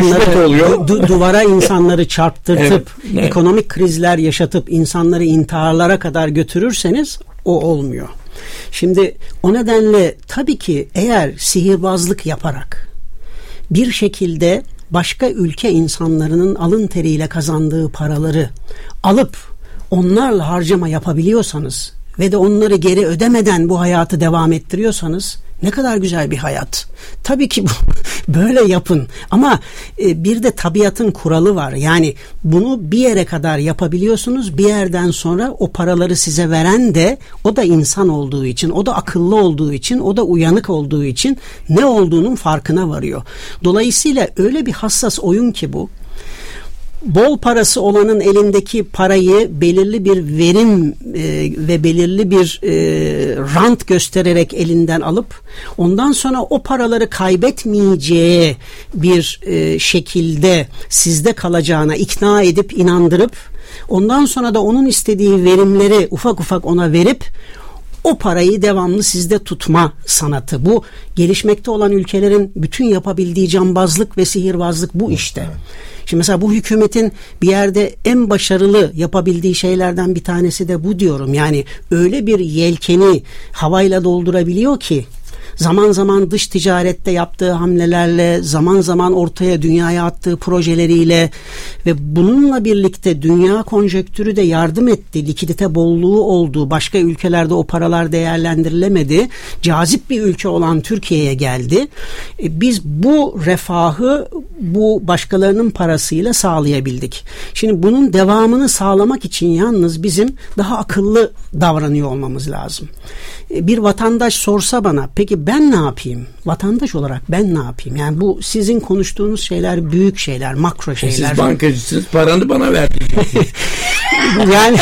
insanları çarptırtıp ekonomik krizler yaşatıp insanları intiharlara kadar götürürseniz o olmuyor. Şimdi o nedenle tabii ki eğer sihirbazlık yaparak bir şekilde başka ülke insanlarının alın teriyle kazandığı paraları alıp onlarla harcama yapabiliyorsanız ve de onları geri ödemeden bu hayatı devam ettiriyorsanız ne kadar güzel bir hayat. Tabii ki böyle yapın. Ama bir de tabiatın kuralı var. Yani bunu bir yere kadar yapabiliyorsunuz. Bir yerden sonra o paraları size veren de o da insan olduğu için, o da akıllı olduğu için, o da uyanık olduğu için ne olduğunun farkına varıyor. Dolayısıyla öyle bir hassas oyun ki bu. Bol parası olanın elindeki parayı belirli bir verim ve belirli bir rant göstererek elinden alıp ondan sonra o paraları kaybetmeyeceği bir şekilde sizde kalacağına ikna edip inandırıp ondan sonra da onun istediği verimleri ufak ufak ona verip o parayı devamlı sizde tutma sanatı. Bu gelişmekte olan ülkelerin bütün yapabildiği cambazlık ve sihirbazlık bu işte. Şimdi mesela bu hükümetin bir yerde en başarılı yapabildiği şeylerden bir tanesi de bu diyorum. Yani öyle bir yelkeni havayla doldurabiliyor ki zaman zaman dış ticarette yaptığı hamlelerle, zaman zaman ortaya dünyaya attığı projeleriyle ve bununla birlikte dünya konjonktürü de yardım etti. Likidite bolluğu oldu. Başka ülkelerde o paralar değerlendirilemedi. Cazip bir ülke olan Türkiye'ye geldi. Biz bu refahı bu başkalarının parasıyla sağlayabildik. Şimdi bunun devamını sağlamak için yalnız bizim daha akıllı davranıyor olmamız lazım. Bir vatandaş sorsa bana, peki ben ne yapayım? Vatandaş olarak ben ne yapayım? Yani bu sizin konuştuğunuz şeyler büyük şeyler, makro şeyler. Siz bankacısınız, paranı bana verdirsiniz. Yani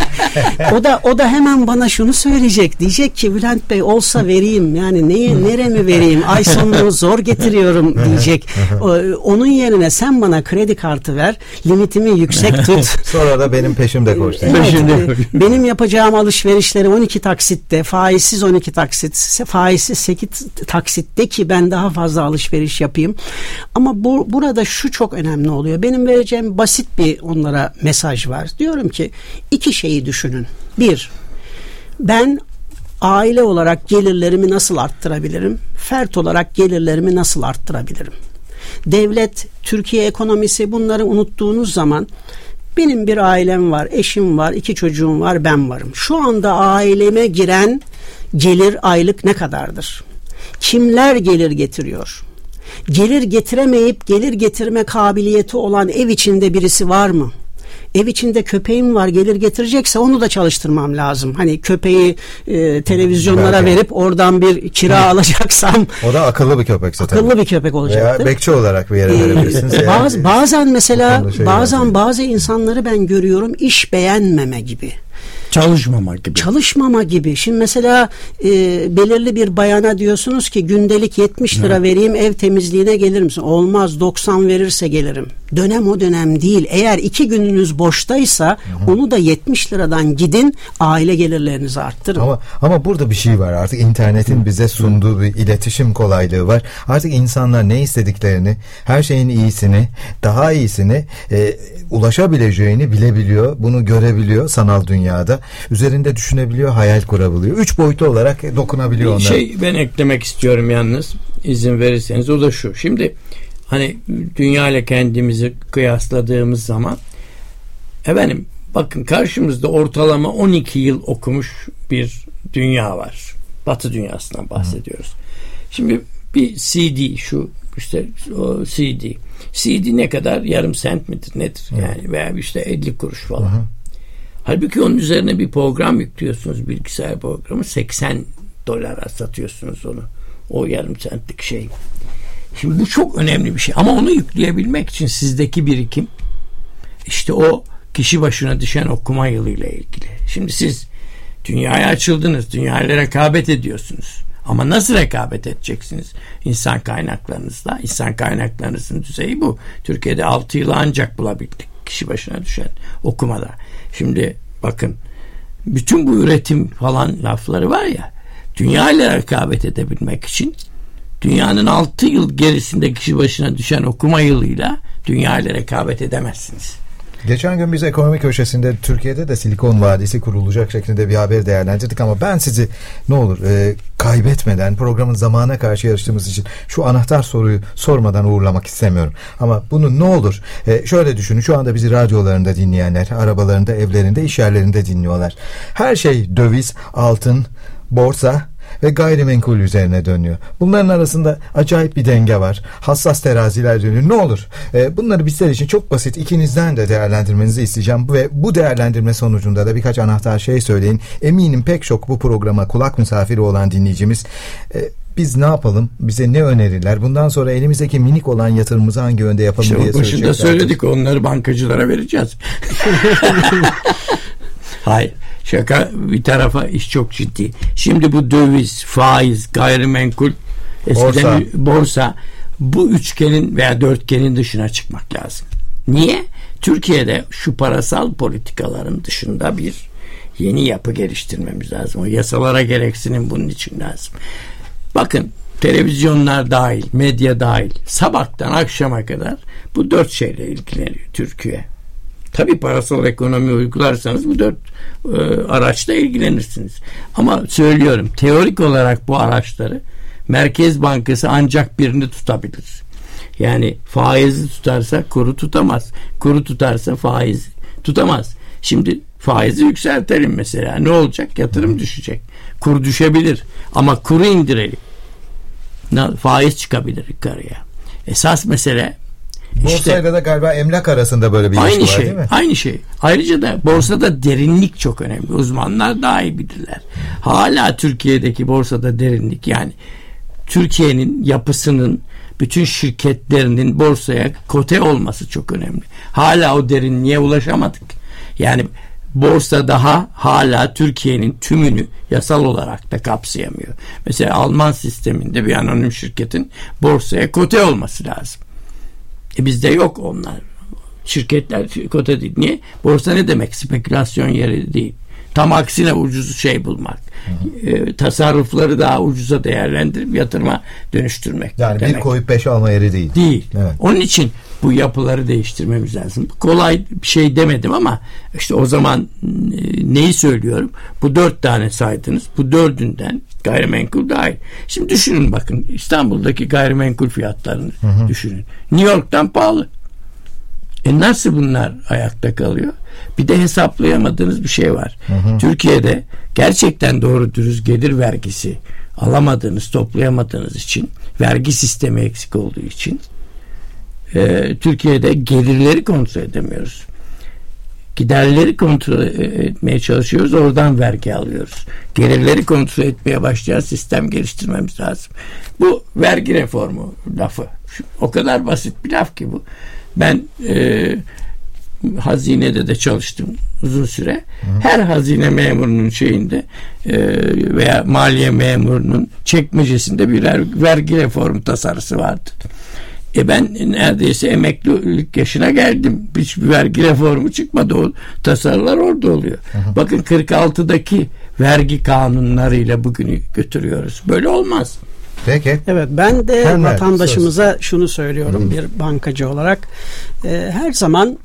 o da hemen bana şunu söyleyecek. Diyecek ki Bülent Bey olsa vereyim. Yani nereye vereyim? Ay sonunu zor getiriyorum diyecek. Onun yerine sen bana kredi kartı ver. Limitimi yüksek tut. Sonra da benim peşimde koş. Evet, benim yapacağım alışverişleri 12 taksitte, faizsiz 12 taksit, faizsiz 8 taksitte ki ben daha fazla alışveriş yapayım. Ama burada şu çok önemli oluyor. Benim vereceğim basit bir onlara mesaj var. Diyorum ki 2 şeyi düşünün. 1, ben aile olarak gelirlerimi nasıl arttırabilirim? Fert olarak gelirlerimi nasıl arttırabilirim? Devlet, Türkiye ekonomisi, bunları unuttuğunuz zaman benim bir ailem var, eşim var, 2 çocuğum var, ben varım. Şu anda aileme giren gelir aylık ne kadardır? Kimler gelir getiriyor? Gelir getiremeyip gelir getirme kabiliyeti olan ev içinde birisi var mı? Ev içinde köpeğim var, gelir getirecekse onu da çalıştırmam lazım. Hani köpeği televizyonlara verip oradan bir kira alacaksam. O da akıllı bir köpek zaten. Akıllı bir köpek olacaktır. Veya bekçi olarak bir yere verebilirsiniz. Bazen mesela bazı insanları ben görüyorum iş beğenmeme gibi. Çalışmama gibi. Şimdi mesela belirli bir bayana diyorsunuz ki gündelik 70 lira vereyim, ev temizliğine gelir misin? Olmaz, 90 verirse gelirim. Dönem o dönem değil. Eğer 2 gününüz boştaysa onu da 70 liradan gidin, aile gelirlerinizi arttırın. Ama burada bir şey var. Artık internetin bize sunduğu bir iletişim kolaylığı var. Artık insanlar ne istediklerini, her şeyin iyisini, daha iyisini ulaşabileceğini bilebiliyor. Bunu görebiliyor sanal dünyada. Üzerinde düşünebiliyor, hayal kurabiliyor. 3 boyutlu olarak dokunabiliyor onlara. Ben eklemek istiyorum yalnız, izin verirseniz. O da şu. Şimdi hani dünya ile kendimizi kıyasladığımız zaman efendim bakın karşımızda ortalama 12 yıl okumuş bir dünya var. Batı dünyasından bahsediyoruz. Şimdi bir CD, şu İşte o CD ne kadar? Yarım sent midir nedir? Yani veya işte 50 kuruş falan. Halbuki onun üzerine bir program yüklüyorsunuz, bilgisayar programı, $80 satıyorsunuz onu. O yarım centlik şey. Şimdi bu çok önemli bir şey. Ama onu yükleyebilmek için sizdeki birikim, işte o kişi başına düşen okuma yılıyla ilgili. Şimdi siz dünyaya açıldınız, dünyayla rekabet ediyorsunuz. Ama nasıl rekabet edeceksiniz insan kaynaklarınızla? İnsan kaynaklarınızın düzeyi bu. Türkiye'de 6 yılı ancak bulabildik kişi başına düşen okumada. Şimdi bakın, bütün bu üretim falan lafları var ya, dünyayla rekabet edebilmek için dünyanın 6 yıl gerisinde kişi başına düşen okuma yılıyla dünyayla rekabet edemezsiniz. Geçen gün biz ekonomi köşesinde Türkiye'de de Silikon Vadisi kurulacak şeklinde bir haber değerlendirdik ama ben sizi ne olur kaybetmeden, programın zamana karşı yarıştığımız için şu anahtar soruyu sormadan uğurlamak istemiyorum. Ama bunu ne olur şöyle düşünün, şu anda bizi radyolarında dinleyenler, arabalarında, evlerinde, iş yerlerinde dinliyorlar. Her şey döviz, altın, borsa ve gayrimenkul üzerine dönüyor. Bunların arasında acayip bir denge var. Hassas teraziler dönüyor. Ne olur bunları bizler için çok basit, ikinizden de değerlendirmenizi isteyeceğim ve bu değerlendirme sonucunda da birkaç anahtar şey söyleyin. Eminim pek çok bu programa kulak misafiri olan dinleyicimiz biz ne yapalım, bize ne önerirler, bundan sonra elimizdeki minik olan yatırımımızı hangi yönde yapalım işte diye söyleyecekler. Başında söyledik, onları bankacılara vereceğiz. Hayır. Şaka bir tarafa, iş çok ciddi. Şimdi bu döviz, faiz, gayrimenkul, eskiden borsa, bu üçgenin veya dörtgenin dışına çıkmak lazım. Niye? Türkiye'de şu parasal politikaların dışında bir yeni yapı geliştirmemiz lazım. O yasalara gereksinim bunun için lazım. Bakın, televizyonlar dahil, medya dahil, sabahtan akşama kadar bu 4 şeyle ilgileniyor Türkiye. Tabii parasal ekonomi uygularsanız bu 4 araçla ilgilenirsiniz. Ama söylüyorum, teorik olarak bu araçları Merkez Bankası ancak birini tutabilir. Yani faizi tutarsa kuru tutamaz. Kuru tutarsa faiz tutamaz. Şimdi faizi yükseltelim mesela. Ne olacak? Yatırım düşecek. Kur düşebilir. Ama kuru indirelim. Faiz çıkabilir yukarıya. Esas mesele borsayla da galiba emlak arasında böyle bir ilişki var değil mi? Aynı şey. Ayrıca da borsada derinlik çok önemli. Uzmanlar daha iyi bilirler. Hala Türkiye'deki borsada derinlik, yani Türkiye'nin yapısının, bütün şirketlerinin borsaya kote olması çok önemli. Hala o derinliğe ulaşamadık. Yani borsa daha hala Türkiye'nin tümünü yasal olarak da kapsayamıyor. Mesela Alman sisteminde bir anonim şirketin borsaya kote olması lazım. Bizde yok onlar. Şirketler kote değil. Niye? Borsa ne demek? Spekülasyon yeri değil. Tam aksine ucuz şey bulmak. Tasarrufları daha ucuza değerlendirip yatırıma dönüştürmek. Yani demek. Bir koyup 5 alma yeri değil. Değil. Evet. Onun için bu yapıları değiştirmemiz lazım. Kolay bir şey demedim ama işte o zaman neyi söylüyorum? Bu 4 tane saydınız. Bu 4'ünden gayrimenkul dahil. Şimdi düşünün, bakın İstanbul'daki gayrimenkul fiyatlarını düşünün. New York'tan pahalı. Nasıl bunlar ayakta kalıyor? Bir de hesaplayamadığınız bir şey var. Türkiye'de gerçekten doğru dürüst gelir vergisi alamadığınız, toplayamadığınız için, vergi sistemi eksik olduğu için Türkiye'de gelirleri kontrol edemiyoruz. Giderleri kontrol etmeye çalışıyoruz. Oradan vergi alıyoruz. Gelirleri kontrol etmeye başlayan sistem geliştirmemiz lazım. Bu vergi reformu lafı. O kadar basit bir laf ki bu. Ben hazinede de çalıştım uzun süre. Her hazine memurunun şeyinde veya maliye memurunun çekmecesinde bir vergi reformu tasarısı vardı. Ben neredeyse emeklilik yaşına geldim. Hiçbir vergi reformu çıkmadı. O tasarılar orada oluyor. Bakın 46'daki vergi kanunlarıyla bugünü götürüyoruz. Böyle olmaz. Peki. Evet, ben de vatandaşımıza şunu söylüyorum bir bankacı olarak. Her zaman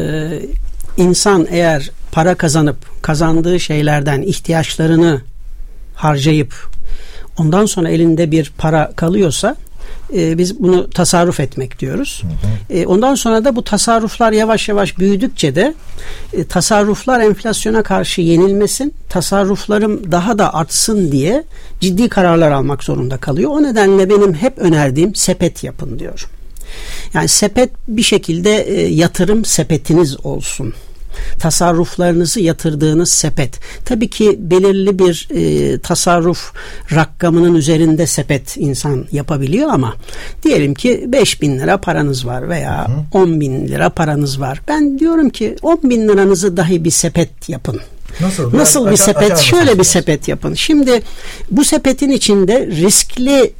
insan eğer para kazanıp kazandığı şeylerden ihtiyaçlarını harcayıp ondan sonra elinde bir para kalıyorsa Biz bunu tasarruf etmek diyoruz. Ondan sonra da bu tasarruflar yavaş yavaş büyüdükçe de tasarruflar enflasyona karşı yenilmesin, tasarruflarım daha da artsın diye ciddi kararlar almak zorunda kalıyor. O nedenle benim hep önerdiğim sepet yapın diyorum. Yani sepet bir şekilde yatırım sepetiniz olsun. Tasarruflarınızı yatırdığınız sepet. Tabii ki belirli bir tasarruf rakamının üzerinde sepet insan yapabiliyor ama diyelim ki 5.000 lira paranız var veya 10.000 lira paranız var. Ben diyorum ki 10.000 liranızı dahi bir sepet yapın. Nasıl bir sepet? Şöyle bir sepet yapın. Şimdi bu sepetin içinde riskli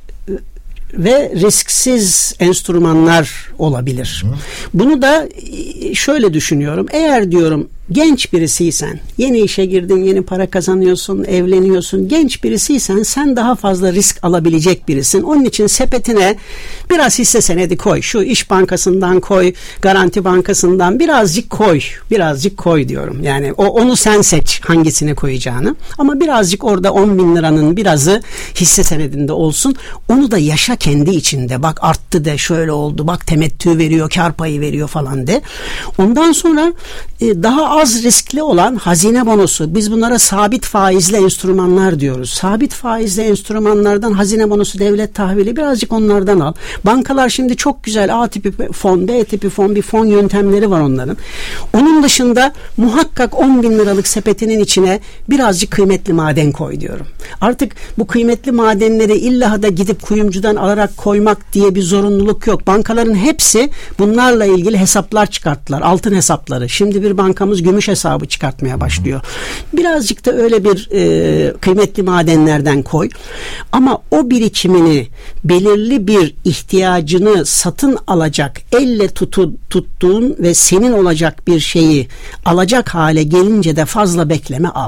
ve risksiz enstrümanlar olabilir. Bunu da şöyle düşünüyorum. Eğer diyorum genç birisiysen, yeni işe girdin, yeni para kazanıyorsun, evleniyorsun, genç birisiysen sen daha fazla risk alabilecek birisin. Onun için sepetine biraz hisse senedi koy. Şu İş Bankası'ndan koy, Garanti Bankası'ndan birazcık koy. Birazcık koy diyorum. Yani onu sen seç hangisine koyacağını. Ama birazcık orada 10.000 liranın birazı hisse senedinde olsun. Onu da yaşa kendi içinde. Bak arttı de, şöyle oldu. Bak temettü veriyor, kar payı veriyor falan de. Ondan sonra daha az riskli olan hazine bonosu. Biz bunlara sabit faizli enstrümanlar diyoruz. Sabit faizli enstrümanlardan hazine bonosu, devlet tahvili, birazcık onlardan al. Bankalar şimdi çok güzel A tipi fon, B tipi fon, bir fon yöntemleri var onların. Onun dışında muhakkak 10.000 liralık sepetinin içine birazcık kıymetli maden koy diyorum. Artık bu kıymetli madenleri illa da gidip kuyumcudan alarak koymak diye bir zorunluluk yok. Bankaların hepsi bunlarla ilgili hesaplar çıkarttılar. Altın hesapları. Şimdi bir bankamız gümüş hesabı çıkartmaya başlıyor. Birazcık da öyle bir kıymetli madenlerden koy. Ama o birikimini belirli bir ihtiyacını satın alacak, elle tuttuğun ve senin olacak bir şeyi alacak hale gelince de fazla bekleme, al.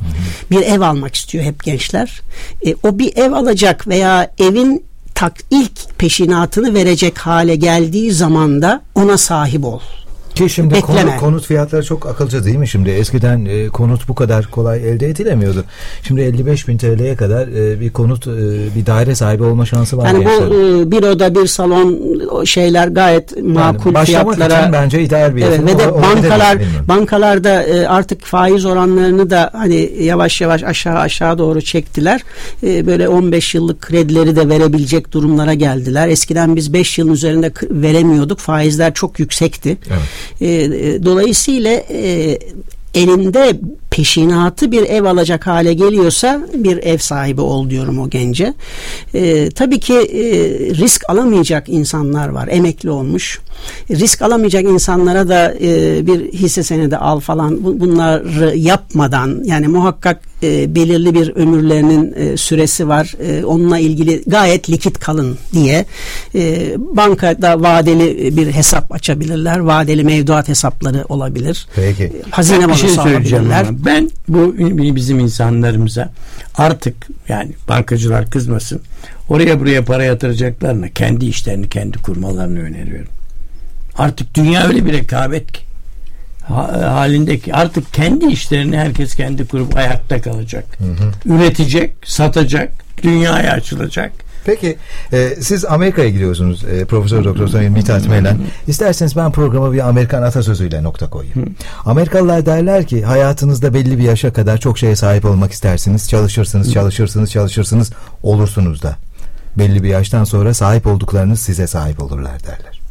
Bir ev almak istiyor hep gençler. O bir ev alacak veya evin ilk peşinatını verecek hale geldiği zaman da ona sahip ol. Ki şimdi konut fiyatları çok akılcı değil mi şimdi? Eskiden konut bu kadar kolay elde edilemiyordu. Şimdi 55.000 TL'ye kadar bir konut, bir daire sahibi olma şansı var. Yani bu bir oda bir salon şeyler gayet makul yani fiyatlara. Için bence ideal bir evet, ve de bankalarda artık faiz oranlarını da hani yavaş yavaş aşağı doğru çektiler. Böyle 15 yıllık kredileri de verebilecek durumlara geldiler. Eskiden biz 5 yılın üzerinde veremiyorduk. Faizler çok yüksekti. Evet. Dolayısıyla elinde peşinatı bir ev alacak hale geliyorsa bir ev sahibi ol diyorum o gence. Tabii ki risk alamayacak insanlar var. Emekli olmuş. Risk alamayacak insanlara da bir hisse senedi al falan, bunları yapmadan, yani muhakkak belirli bir ömürlerinin süresi var. Onunla ilgili gayet likit kalın diye bankada vadeli bir hesap açabilirler. Vadeli mevduat hesapları olabilir. Peki. Hazine bonosu alabilirler. Ben bu bizim insanlarımıza artık, yani bankacılar kızmasın, oraya buraya para yatıracaklarına kendi işlerini kendi kurmalarını öneriyorum. Artık dünya öyle bir rekabet halindeki, artık kendi işlerini herkes kendi kurup ayakta kalacak. Üretecek, satacak, dünyaya açılacak. Peki siz Amerika'ya gidiyorsunuz Profesör Doktor Sayın Mithat Meylen. İsterseniz ben programa bir Amerikan atasözüyle nokta koyayım. Amerikalılar derler ki hayatınızda belli bir yaşa kadar çok şeye sahip olmak istersiniz. Çalışırsınız, olursunuz da. Belli bir yaştan sonra sahip olduklarınız size sahip olurlar derler.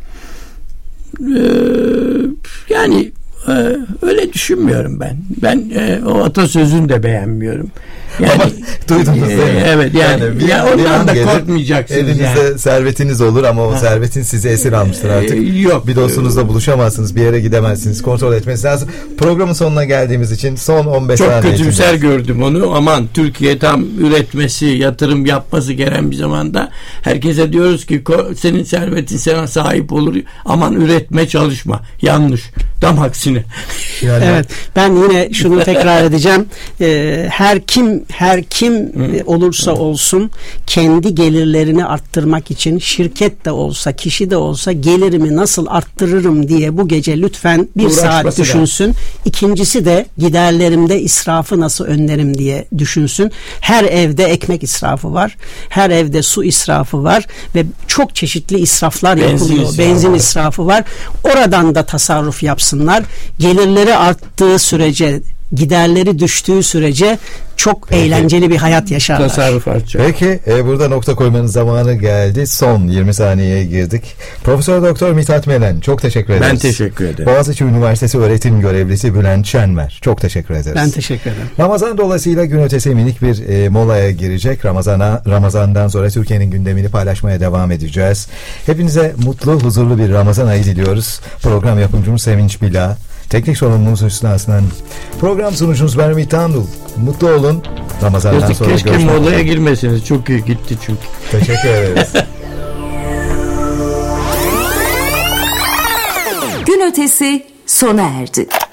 Yani öyle düşünmüyorum ben. Ben o atasözünü de beğenmiyorum. Yani, ama duydunuz değil mi? Evet yani ondan da korkmayacaksınız. Elinizde yani servetiniz olur ama o servetin sizi esir almıştır artık. Yok. Bir dostunuzla buluşamazsınız, bir yere gidemezsiniz. Kontrol etmesi lazım. Programın sonuna geldiğimiz için son 15 saniye. Çok kötümser gördüm onu. Aman Türkiye tam üretmesi, yatırım yapması gereken bir zamanda herkese diyoruz ki senin servetin sana sahip olur. Aman üretme, çalışma. Yanlış. Tam aksine. Yani. Evet. Ben yine şunu tekrar edeceğim. Her kim her kim olursa olsun kendi gelirlerini arttırmak için şirket de olsa, kişi de olsa gelirimi nasıl arttırırım diye bu gece lütfen bir saat düşünsün. İkincisi de giderlerimde israfı nasıl önlerim diye düşünsün. Her evde ekmek israfı var. Her evde su israfı var ve çok çeşitli israflar yapılıyor. Benzin israfı var. Oradan da tasarruf yapsınlar. Gelirleri arttığı sürece, giderleri düştüğü sürece çok eğlenceli bir hayat yaşarlar. Tasarruf artacak. Peki burada nokta koymanın zamanı geldi. Son 20 saniyeye girdik. Profesör Doktor Mithat Melen, çok teşekkür ederiz. Ben teşekkür ederim. Boğaziçi Üniversitesi öğretim görevlisi Bülent Şenver, çok teşekkür ederiz. Ben teşekkür ederim. Ramazan dolayısıyla gün ötesi minik bir molaya girecek. Ramazan'dan sonra Türkiye'nin gündemini paylaşmaya devam edeceğiz. Hepinize mutlu, huzurlu bir Ramazan ayı diliyoruz. Program yapımcımız Sevinç Bila. Teknik sorumluluğumuz Hüsnü Aslan. Program sunucunuz ben Ümit Tandul. Mutlu olun. Ramazan'dan sonra keşke görüşmek üzere. molaya girmesiniz. Çok iyi gitti çünkü. Teşekkür ederiz. Gün ötesi sona erdi.